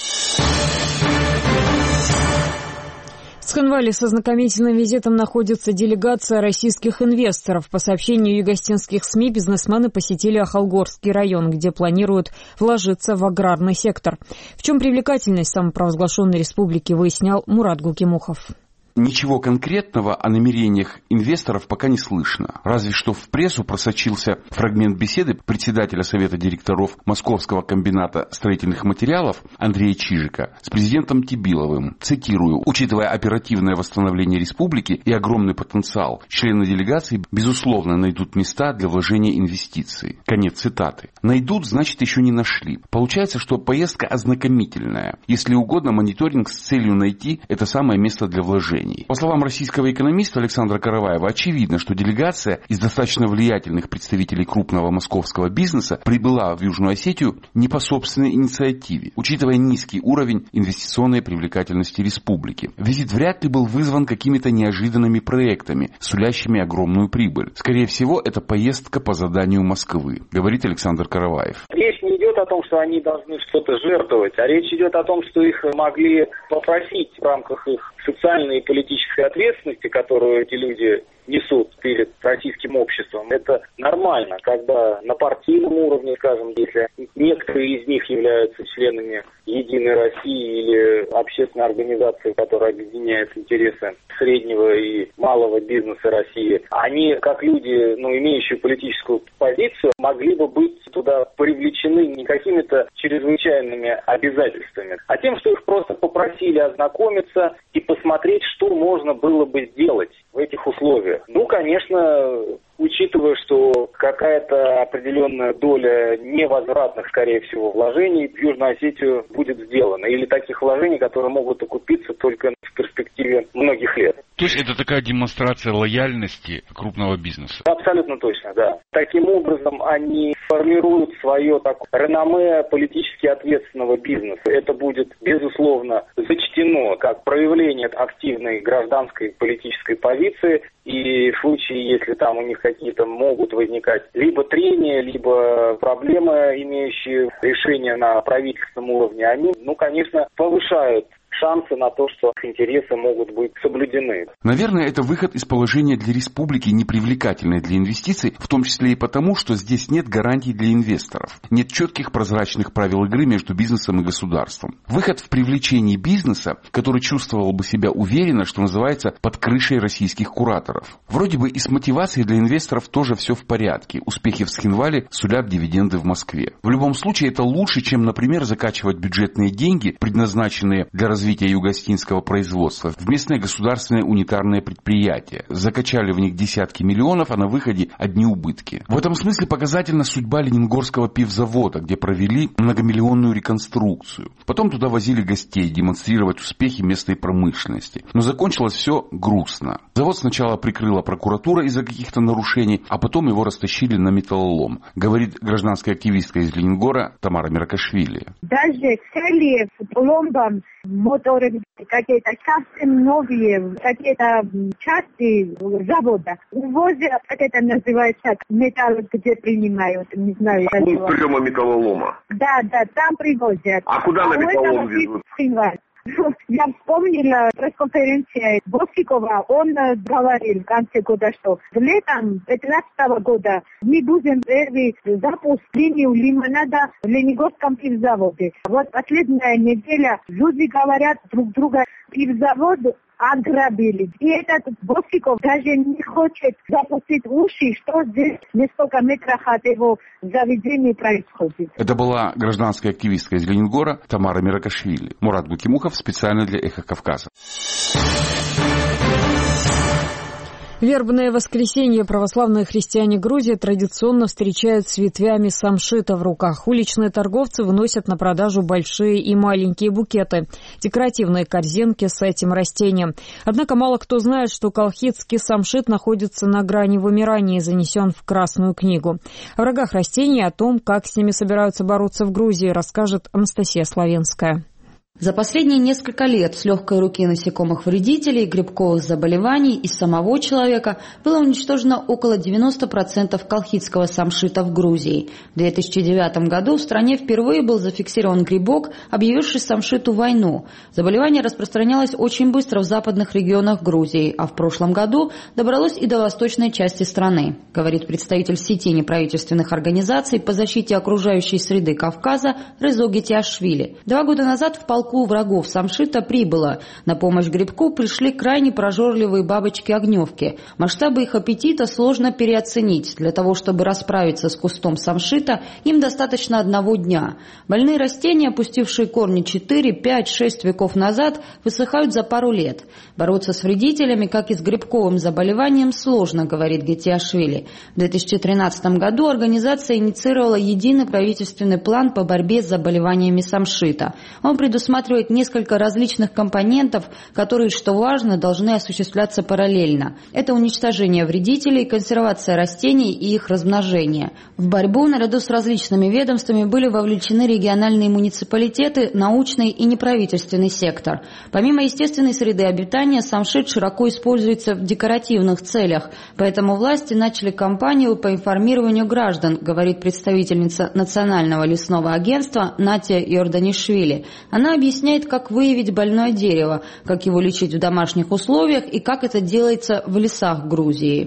A: В Цхинвале с ознакомительным визитом находится делегация российских инвесторов. По сообщению югостинских СМИ, бизнесмены посетили Ахалгорский район, где планируют вложиться в аграрный сектор. В чем привлекательность самопровозглашенной республики, выяснял Мурат Гукимухов.
V: Ничего конкретного о намерениях инвесторов пока не слышно. Разве что в прессу просочился фрагмент беседы председателя Совета директоров Московского комбината строительных материалов Андрея Чижика с президентом Тибиловым. Цитирую: «Учитывая оперативное восстановление республики и огромный потенциал, члены делегации, безусловно, найдут места для вложения инвестиций». Конец цитаты. Найдут, значит, еще не нашли. Получается, что поездка ознакомительная. Если угодно, мониторинг с целью найти это самое место для вложения. решений. По словам российского экономиста Александра Караваева, очевидно, что делегация из достаточно влиятельных представителей крупного московского бизнеса прибыла в Южную Осетию не по собственной инициативе, учитывая низкий уровень инвестиционной привлекательности республики. Визит вряд ли был вызван какими-то неожиданными проектами, сулящими огромную прибыль. Скорее всего, это поездка по заданию Москвы, говорит Александр Караваев.
F: Речь не идет о том, что они должны что-то жертвовать, а речь идет о том, что их могли попросить в рамках их социальной и политической ответственности, которую эти люди несут перед российским обществом. Это нормально, когда на партийном уровне, скажем, если некоторые из них являются членами Единой России или общественной организации, которая объединяет интересы среднего и малого бизнеса России, они, как люди, имеющие политическую позицию, могли бы быть туда привлечены не какими-то чрезвычайными обязательствами, а тем, что их просто попросили ознакомиться и посмотреть, что можно было бы сделать в этих условиях. Конечно, учитывая, что какая-то определенная доля невозвратных, скорее всего, вложений в Южную Осетию будет сделана. Или таких вложений, которые могут окупиться только в перспективе многих лет.
V: То есть это такая демонстрация лояльности крупного бизнеса?
F: Абсолютно точно, да. Таким образом, они формируют свое реноме политически ответственного бизнеса. Это будет, безусловно, зачтено как проявление активной гражданской политической позиции. И в случае, если там у них какие-то могут возникать либо трения, либо проблемы, имеющие решение на правительственном уровне, они, конечно, повышают шансы на то, что интересы могут быть соблюдены.
V: Наверное, это выход из положения для республики, непривлекательной для инвестиций, в том числе и потому, что здесь нет гарантий для инвесторов. Нет четких прозрачных правил игры между бизнесом и государством. Выход в привлечении бизнеса, который чувствовал бы себя уверенно, что называется, под крышей российских кураторов. Вроде бы и с мотивацией для инвесторов тоже все в порядке. Успехи в Схинвале сулят дивиденды в Москве. В любом случае, это лучше, чем, например, закачивать бюджетные деньги, предназначенные для развития юго-осетинского производства, в местное государственное унитарное предприятие. Закачали в них десятки миллионов, а на выходе одни убытки. В этом смысле показательна судьба Ленингорского пивзавода, где провели многомиллионную реконструкцию. Потом туда возили гостей демонстрировать успехи местной промышленности. Но закончилось все грустно. Завод сначала прикрыла прокуратура из-за каких-то нарушений, а потом его растащили на металлолом, говорит гражданская активистка из Ленингора Тамара Миракашвили.
H: Даже цели с пломбом моторы, какие-то совсем новые, какие-то части завода. Увозят, как это называется, металл, где принимают, не знаю.
W: Пункт приема металлолома.
H: Да, там привозят.
W: А куда на металлолом везут?
H: Я вспомнила пресс-конференцию Босикова, он говорил в конце года, что летом 2015 года мы будем первый запуск линию лимонада в Ленингорском пивзаводе. Вот последняя неделя люди говорят друг друга, пивзавод ограбили. И этот Босиков даже не хочет запустить уши, что здесь несколько метров от его заведения происходит.
V: Это была гражданская активистка из Ленингора Тамара Миракашвили. Мурат Гукимухов специально для «Эхо Кавказа».
A: Вербное воскресенье православные христиане Грузии традиционно встречают с ветвями самшита в руках. Уличные торговцы выносят на продажу большие и маленькие букеты, декоративные корзинки с этим растением. Однако мало кто знает, что колхидский самшит находится на грани вымирания и занесен в Красную книгу. О врагах растений и о том, как с ними собираются бороться в Грузии, расскажет Анастасия Славенская.
S: За последние несколько лет с легкой руки насекомых-вредителей, грибковых заболеваний и самого человека было уничтожено около 90% колхидского самшита в Грузии. В 2009 году в стране впервые был зафиксирован грибок, объявивший самшиту войну. Заболевание распространялось очень быстро в западных регионах Грузии, а в прошлом году добралось и до восточной части страны, говорит представитель сети неправительственных организаций по защите окружающей среды Кавказа Резо Гетиашвили. 2 года назад в полку врагов самшита прибыло. На помощь грибку пришли крайне прожорливые бабочки-огневки. Масштабы их аппетита сложно переоценить. Для того, чтобы расправиться с кустом самшита, им достаточно 1 дня. Больные растения, пустившие корни 4, 5, 6 веков назад, высыхают за пару лет. Бороться с вредителями, как и с грибковым заболеванием, сложно, говорит Гетиашвили. В 2013 году организация инициировала единый правительственный план по борьбе с заболеваниями самшита. Он предусматривает предусматривает несколько различных компонентов, которые, что важно, должны осуществляться параллельно. Это уничтожение вредителей, консервация растений и их размножение. В борьбу наряду с различными ведомствами были вовлечены региональные муниципалитеты, научный и неправительственный сектор. Помимо естественной среды обитания, самшит широко используется в декоративных целях, поэтому власти начали кампанию по информированию граждан, говорит представительница Национального лесного агентства Натя Иорданишвили. Она объясняет, как выявить больное дерево, как его лечить в домашних условиях и как это делается в лесах Грузии.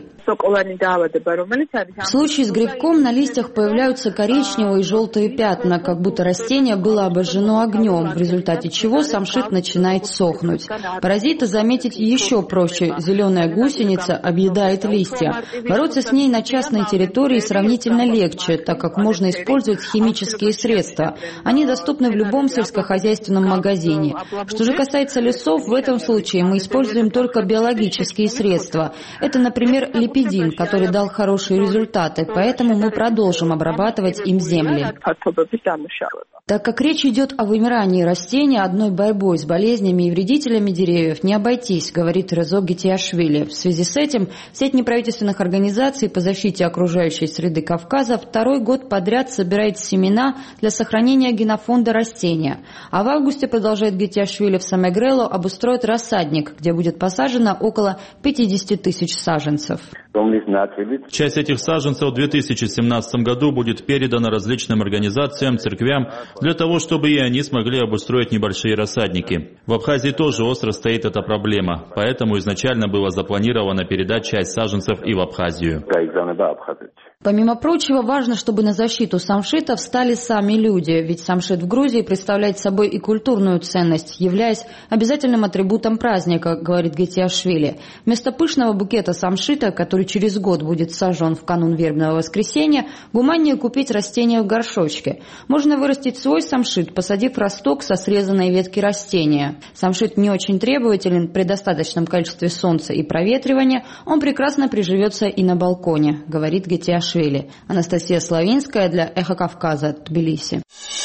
S: В случае с грибком на листьях появляются коричневые и желтые пятна, как будто растение было обожжено огнем, в результате чего самшит начинает сохнуть. Паразита заметить еще проще. Зеленая гусеница объедает листья. Бороться с ней на частной территории сравнительно легче, так как можно использовать химические средства. Они доступны в любом сельскохозяйственном магазине. Что же касается лесов, в этом случае мы используем только биологические средства. Это, например, липидин, который дал хорошие результаты, поэтому мы продолжим обрабатывать им земли. Так как речь идет о вымирании растений, одной борьбой с болезнями и вредителями деревьев не обойтись, говорит Резо Гетиашвили. В связи с этим сеть неправительственных организаций по защите окружающей среды Кавказа второй год подряд собирает семена для сохранения генофонда растения. А в августе, продолжает Гетиашвили, в Самегрело обустроят рассадник, где будет посажено около 50 тысяч саженцев.
Q: Часть этих саженцев в 2017 году будет передана различным организациям, церквям, для того, чтобы и они смогли обустроить небольшие рассадники. В Абхазии тоже остро стоит эта проблема, поэтому изначально было запланировано передать часть саженцев и в Абхазию.
S: Помимо прочего, важно, чтобы на защиту самшита встали сами люди, ведь самшит в Грузии представляет собой и культурную ценность, являясь обязательным атрибутом праздника, говорит Гетиашвили. Вместо пышного букета самшита, который через год будет сожжен в канун Вербного воскресенья, гуманнее купить растения в горшочке. Можно вырастить свой самшит, посадив росток со срезанной ветки растения. Самшит не очень требователен при достаточном количестве солнца и проветривания, он прекрасно приживется и на балконе, говорит Гетиашвили. Анастасия Славинская для Эхо Кавказа, Тбилиси.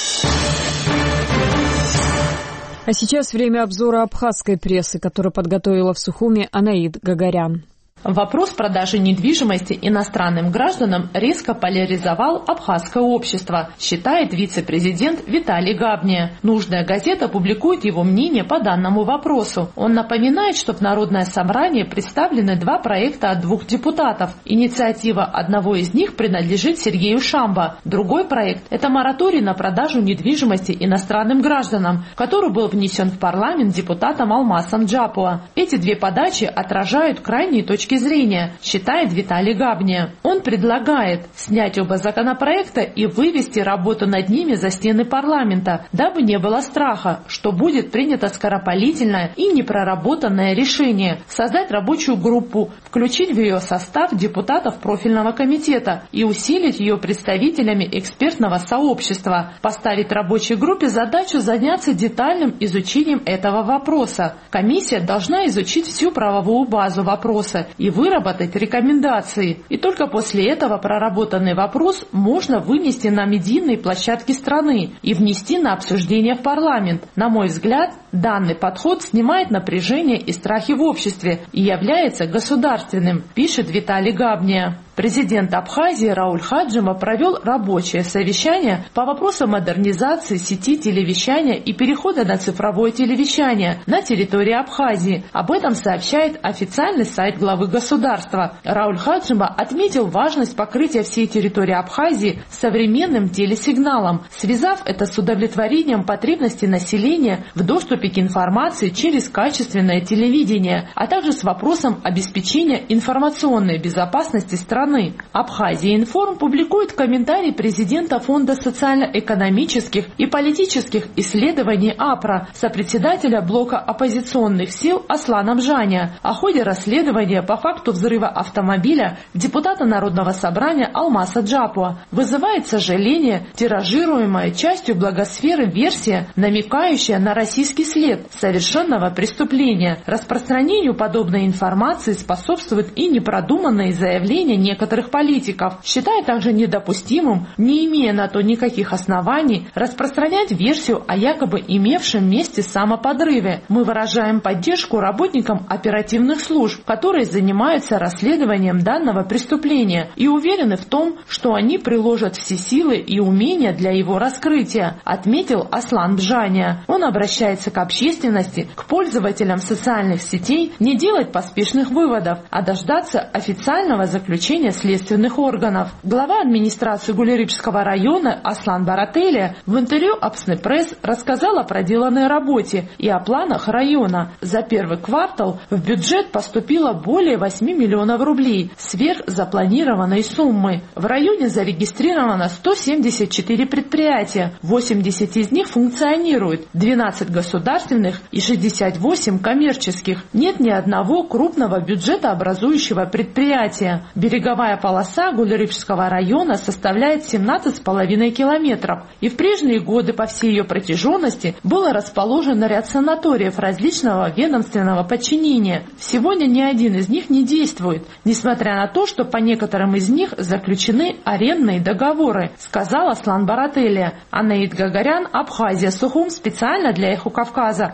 A: А сейчас время обзора абхазской прессы, которую подготовила в Сухуми Анаид Гагарян.
G: Вопрос продажи недвижимости иностранным гражданам резко поляризовал абхазское общество, считает вице-президент Виталий Габния. Нужная газета публикует его мнение по данному вопросу. Он напоминает, что в Народное собрание представлены два проекта от двух депутатов. Инициатива одного из них принадлежит Сергею Шамбо. Другой проект – это мораторий на продажу недвижимости иностранным гражданам, который был внесен в парламент депутатом Алмасом Джапуа. Эти две подачи отражают крайние точки зрения, считает Виталий Габния. Он предлагает снять оба законопроекта и вывести работу над ними за стены парламента, дабы не было страха, что будет принято скоропалительное и непроработанное решение, создать рабочую группу, включить в ее состав депутатов профильного комитета и усилить ее представителями экспертного сообщества, поставить рабочей группе задачу заняться детальным изучением этого вопроса. Комиссия должна изучить всю правовую базу вопроса и выработать рекомендации. И только после этого проработанный вопрос можно вынести на медийные площадки страны и внести на обсуждение в парламент. На мой взгляд, данный подход снимает напряжение и страхи в обществе и является государственным, пишет Виталий Габния. Президент Абхазии Рауль Хаджима провел рабочее совещание по вопросу модернизации сети телевещания и перехода на цифровое телевещание на территории Абхазии. Об этом сообщает официальный сайт главы государства. Рауль Хаджима отметил важность покрытия всей территории Абхазии современным телесигналом, связав это с удовлетворением потребностей населения в доступе к информации через качественное телевидение, а также с вопросом обеспечения информационной безопасности страны. Абхазия Информ публикует комментарий президента Фонда социально-экономических и политических исследований АПРА, сопредседателя блока оппозиционных сил Аслана Бжаня о ходе расследования по факту взрыва автомобиля депутата Народного собрания Алмаса Джапуа. Вызывает сожаление тиражируемая частью благосферы версия, намекающая на российский след совершенного преступления. Распространению подобной информации способствует и непродуманные заявления некоторых политиков. Считаю также недопустимым, не имея на то никаких оснований, распространять версию о якобы имевшем месте самоподрыве. Мы выражаем поддержку работникам оперативных служб, которые занимаются расследованием данного преступления, и уверены в том, что они приложат все силы и умения для его раскрытия, отметил Аслан Бжаня. Он обращается к общественности, к пользователям социальных сетей не делать поспешных выводов, а дождаться официального заключения следственных органов. Глава администрации Гулерипского района Аслан Барателя в интервью Апсны Пресс рассказал о проделанной работе и о планах района. За первый квартал в бюджет поступило более 8 миллионов рублей сверх запланированной суммы. В районе зарегистрировано 174 предприятия, 80 из них функционируют, 12 государственных и 68 коммерческих. Нет ни одного крупного бюджетообразующего предприятия. Береговая полоса Гулерипского района составляет 17,5 километров, и в прежние годы по всей ее протяженности было расположено ряд санаториев различного ведомственного подчинения. Сегодня ни один из них не действует, несмотря на то, что по некоторым из них заключены арендные договоры, сказал Аслан Барателя. Анаид Гагарян, Абхазия, Сухум, специально для Эхо Кавказа.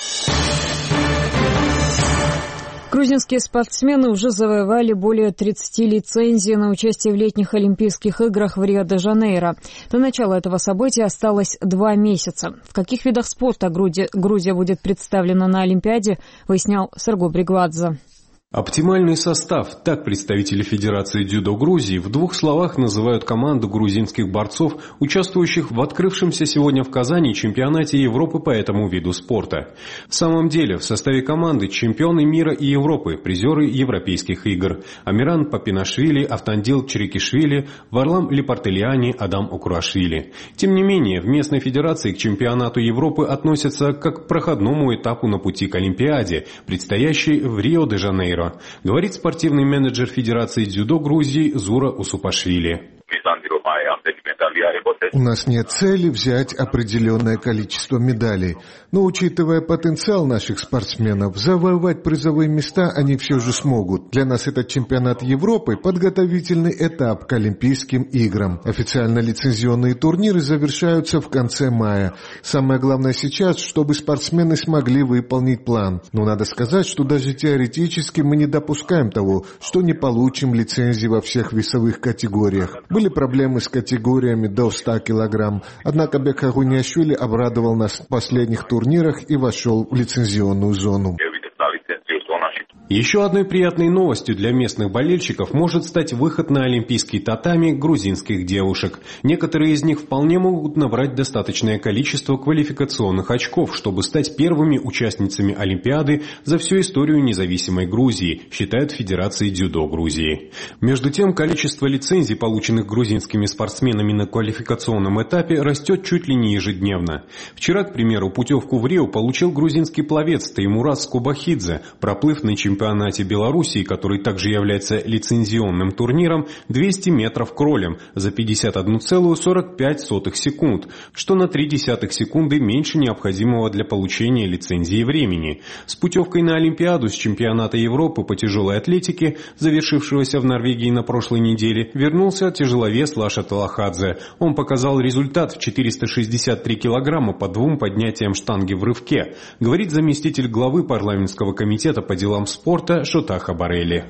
A: Грузинские спортсмены уже завоевали более 30 лицензий на участие в летних Олимпийских играх в Рио-де-Жанейро. До начала этого события осталось 2 месяца. В каких видах спорта Грузия будет представлена на Олимпиаде, выяснял Серго Бригвадзе.
I: Оптимальный состав – так представители Федерации дзюдо Грузии в 2 словах называют команду грузинских борцов, участвующих в открывшемся сегодня в Казани чемпионате Европы по этому виду спорта. В самом деле, в составе команды чемпионы мира и Европы, призеры Европейских игр – Амиран Папинашвили, Автандил Чирикишвили, Варлам Липартельяни, Адам Окурашвили. Тем не менее, в местной федерации к чемпионату Европы относятся как к проходному этапу на пути к Олимпиаде, предстоящей в Рио-де-Жанейро, говорит спортивный менеджер Федерации дзюдо Грузии Зура Усупашвили.
D: У нас нет цели взять определенное количество медалей, но учитывая потенциал наших спортсменов, завоевать призовые места они все же смогут. Для нас этот чемпионат Европы – подготовительный этап к Олимпийским играм. Официально лицензионные турниры завершаются в конце мая. Самое главное сейчас, чтобы спортсмены смогли выполнить план. Но надо сказать, что даже теоретически мы не допускаем того, что не получим лицензии во всех весовых категориях. Были проблемы с категориями до 100 килограмм. Однако Бек Агуниашвили обрадовал нас в последних турнирах и вошел в лицензионную зону.
I: Еще одной приятной новостью для местных болельщиков может стать выход на олимпийские татами грузинских девушек. Некоторые из них вполне могут набрать достаточное количество квалификационных очков, чтобы стать первыми участницами Олимпиады за всю историю независимой Грузии, считают Федерации дзюдо Грузии. Между тем, количество лицензий, полученных грузинскими спортсменами на квалификационном этапе, растет чуть ли не ежедневно. Вчера, к примеру, путевку в Рио получил грузинский пловец Теймураз Скобахидзе, проплыв на чемпионате Белоруссии, который также является лицензионным турниром, 200 метров кролем за 51,45 секунд, что на 0,3 секунды меньше необходимого для получения лицензии времени. С путевкой на Олимпиаду с чемпионата Европы по тяжелой атлетике, завершившегося в Норвегии на прошлой неделе, вернулся тяжеловес Лаша Талахадзе. Он показал результат в 463 килограмма по 2 поднятиям штанги в рывке, говорит заместитель главы парламентского комитета по делам спорта Шотаха Барели.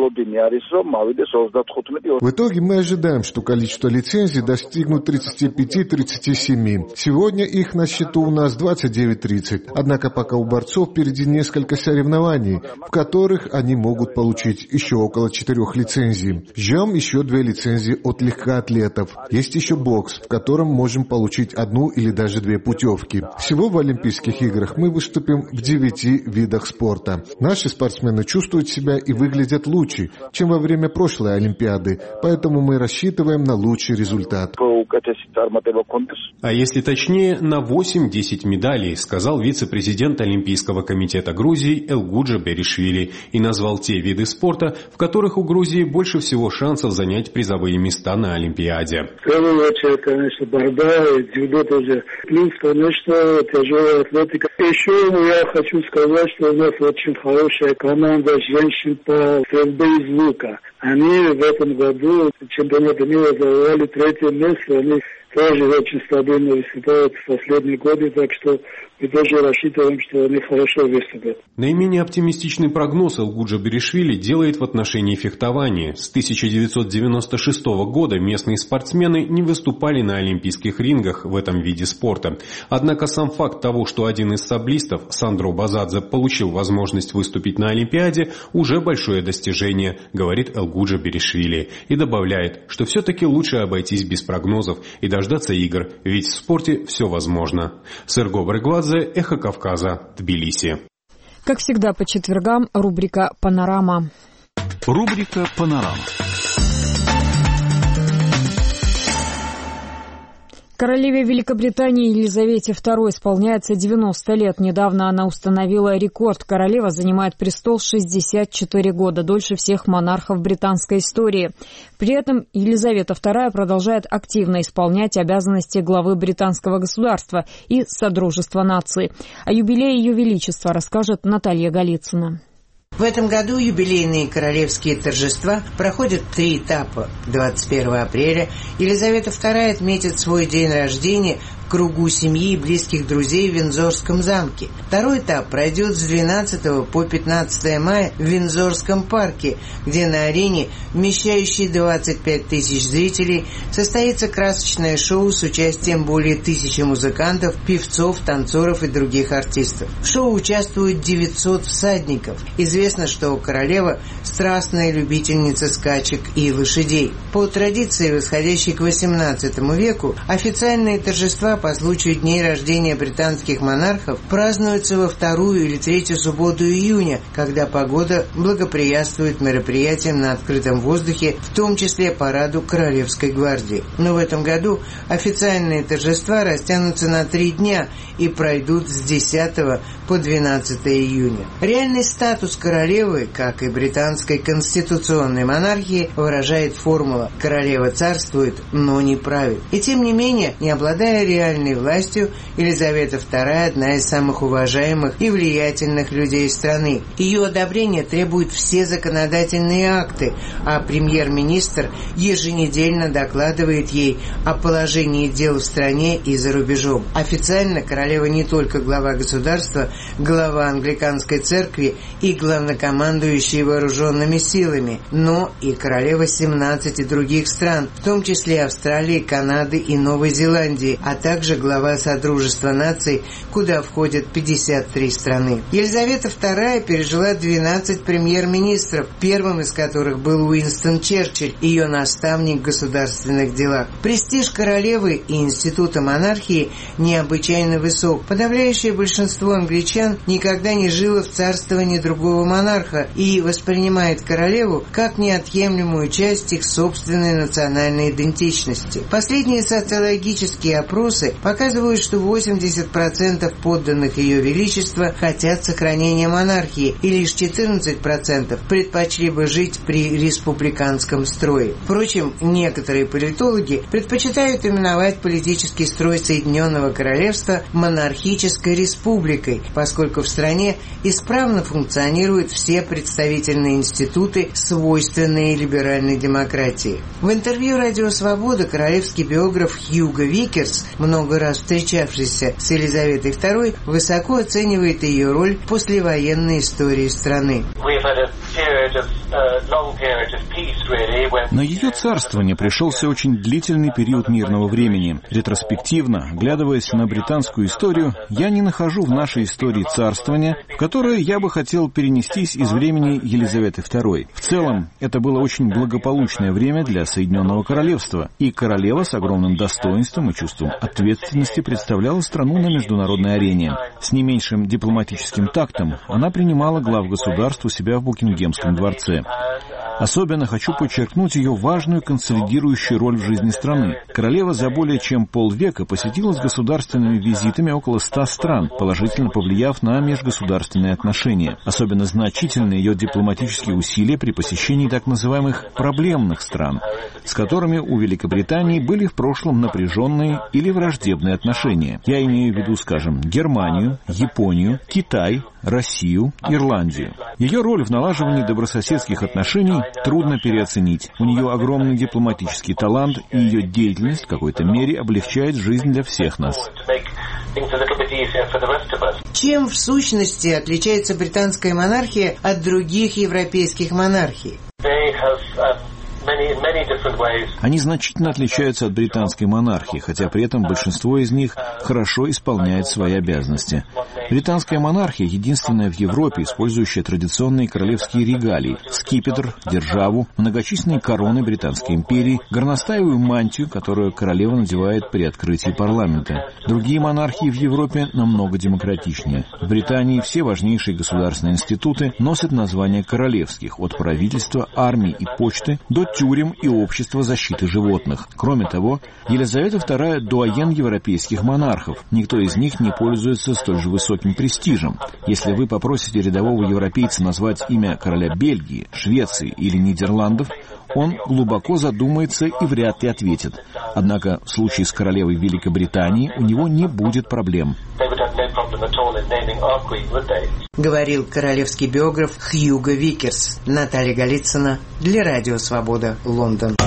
D: В итоге мы ожидаем, что количество лицензий достигнут 35-37. Сегодня их на счету у нас 29-30. Однако пока у борцов впереди несколько соревнований, в которых они могут получить еще около 4 лицензий. Ждем еще 2 лицензии от легкоатлетов. Есть еще бокс, в котором можем получить 1 или даже 2 путевки. Всего в Олимпийских играх мы выступим в 9 видах спорта. Наши спортсмены стороны, чувствуют себя и выглядят лучше, чем во время прошлой Олимпиады, поэтому мы рассчитываем на лучший результат.
I: А если точнее, на 8-10 медалей, сказал вице-президент Олимпийского комитета Грузии Элгуджа Беришвили и назвал те виды спорта, в которых у Грузии больше всего шансов занять призовые места на Олимпиаде.
J: В первую очередь, конечно, борьба, дзюдо тоже. Плюс, конечно, тяжелая атлетика. Еще я хочу сказать, что у нас очень хорошая команда женщин по стрельбе из лука. Они в этом году чемпионата мира завоевали 3-е место. Они тоже очень стабильно выступают в последние годы, так что мы тоже рассчитываем, что они хорошо выступят.
I: Наименее оптимистичный прогноз Элгуджа Беришвили делает в отношении фехтования. С 1996 года местные спортсмены не выступали на олимпийских рингах в этом виде спорта. Однако сам факт того, что один из саблистов, Сандро Базадзе, получил возможность выступить на Олимпиаде, уже большое достижение, говорит Элгуджа Беришвили. И добавляет, что все-таки лучше обойтись без прогнозов и дождаться игр, ведь в спорте все возможно. Серго Брегвадзе, Эхо Кавказа, Тбилиси.
A: Как всегда по четвергам рубрика «Панорама».
U: Рубрика «Панорама».
A: Королеве Великобритании Елизавете II исполняется 90 лет. Недавно она установила рекорд. Королева занимает престол 64 года, дольше всех монархов британской истории. При этом Елизавета II продолжает активно исполнять обязанности главы британского государства и Содружества наций. О юбилее Ее Величества расскажет Наталья Голицына.
K: В этом году юбилейные королевские торжества проходят 3 этапа. 21 апреля Елизавета II отметит свой день рождения в кругу семьи и близких друзей в Виндзорском замке. Второй этап пройдет с 12 по 15 мая в Виндзорском парке, где на арене, вмещающей 25 тысяч зрителей, состоится красочное шоу с участием более 1000 музыкантов, певцов, танцоров и других артистов. В шоу участвуют 900 всадников. Известно, что королева – страстная любительница скачек и лошадей. По традиции, восходящей к XVIII веку, официальные торжества по случаю дней рождения британских монархов празднуются во 2-ю или 3-ю субботу июня, когда погода благоприятствует мероприятиям на открытом воздухе, в том числе параду Королевской гвардии. Но в этом году официальные торжества растянутся на 3 дня и пройдут с 10 по 12 июня. Реальный статус королевы, как и британской конституционной монархии, выражает формула «королева царствует, но не правит». И тем не менее, не обладая реальной властью, Елизавета II – одна из самых уважаемых и влиятельных людей страны. Ее одобрение требует все законодательные акты, а премьер-министр еженедельно докладывает ей о положении дел в стране и за рубежом. Официально королева не только глава государства, глава англиканской церкви и главнокомандующий вооруженными силами, но и королева 17 других стран, в том числе Австралии, Канады и Новой Зеландии, а также глава Содружества наций, куда входят 53 страны. Елизавета II пережила 12 премьер-министров, первым из которых был Уинстон Черчилль, ее наставник в государственных делах. Престиж королевы и института монархии необычайно высок. Подавляющее большинство англичан никогда не жило в царствовании другого монарха и воспринимает королеву как неотъемлемую часть их собственной национальной идентичности. Последние социологические опросы показывают, что 80% подданных Ее Величества хотят сохранения монархии, и лишь 14% предпочли бы жить при республиканском строе. Впрочем, некоторые политологи предпочитают именовать политический строй Соединенного Королевства монархической республикой, поскольку в стране исправно функционируют все представительные институты, свойственные либеральной демократии. В интервью «Радио Свобода» королевский биограф Хьюго Викерс, много раз встречавшийся с Елизаветой II, высоко оценивает ее роль в послевоенной истории страны.
U: На ее царствование пришелся очень длительный период мирного времени. Ретроспективно, оглядываясь на британскую историю, я не нахожу в нашей истории царствования, в которое я бы хотел перенестись из времени Елизаветы II. В целом, это было очень благополучное время для Соединенного Королевства, и королева с огромным достоинством и чувством ответственности представляла страну на международной арене. С не меньшим дипломатическим тактом она принимала глав государств у себя себя в Букингемском дворце. Особенно хочу подчеркнуть ее важную консолидирующую роль в жизни страны. Королева за более чем полвека посетила с государственными визитами около 100 стран, положительно повлияв на межгосударственные отношения. Особенно значительны ее дипломатические усилия при посещении так называемых проблемных стран, с которыми у Великобритании были в прошлом напряженные или враждебные отношения. Я имею в виду, скажем, Германию, Японию, Китай, Россию, Ирландию. Ее роль в налаживании добрососедских отношений трудно переоценить. У нее огромный дипломатический талант, и ее деятельность в какой-то мере облегчает жизнь для всех нас.
K: Чем в сущности отличается британская монархия от других европейских монархий?
U: Они значительно отличаются от британской монархии, хотя при этом большинство из них хорошо исполняет свои обязанности. Британская монархия единственная в Европе, использующая традиционные королевские регалии: скипетр, державу, многочисленные короны Британской империи, горностаевую мантию, которую королева надевает при открытии парламента. Другие монархии в Европе намного демократичнее. В Британии все важнейшие государственные институты носят название королевских, от правительства, армии и почты до тюрем и общества защиты животных. Кроме того, Елизавета II – дуаен европейских монархов. Никто из них не пользуется столь же высоким престижем. Если вы попросите рядового европейца назвать имя короля Бельгии, Швеции или Нидерландов, он глубоко задумается и вряд ли ответит. Однако в случае с королевой Великобритании у него не будет проблем.
K: Говорил королевский биограф Хьюго Викерс. Наталья Голицына для Радио Свобода, Лондон.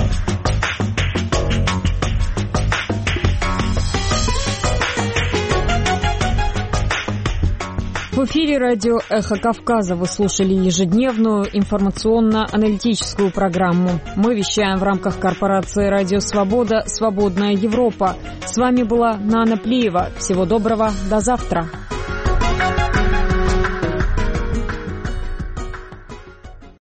A: В эфире радио «Эхо Кавказа» вы слушали ежедневную информационно-аналитическую программу. Мы вещаем в рамках корпорации «Радио Свобода. Свободная Европа». С вами была Нана Плиева. Всего доброго. До завтра.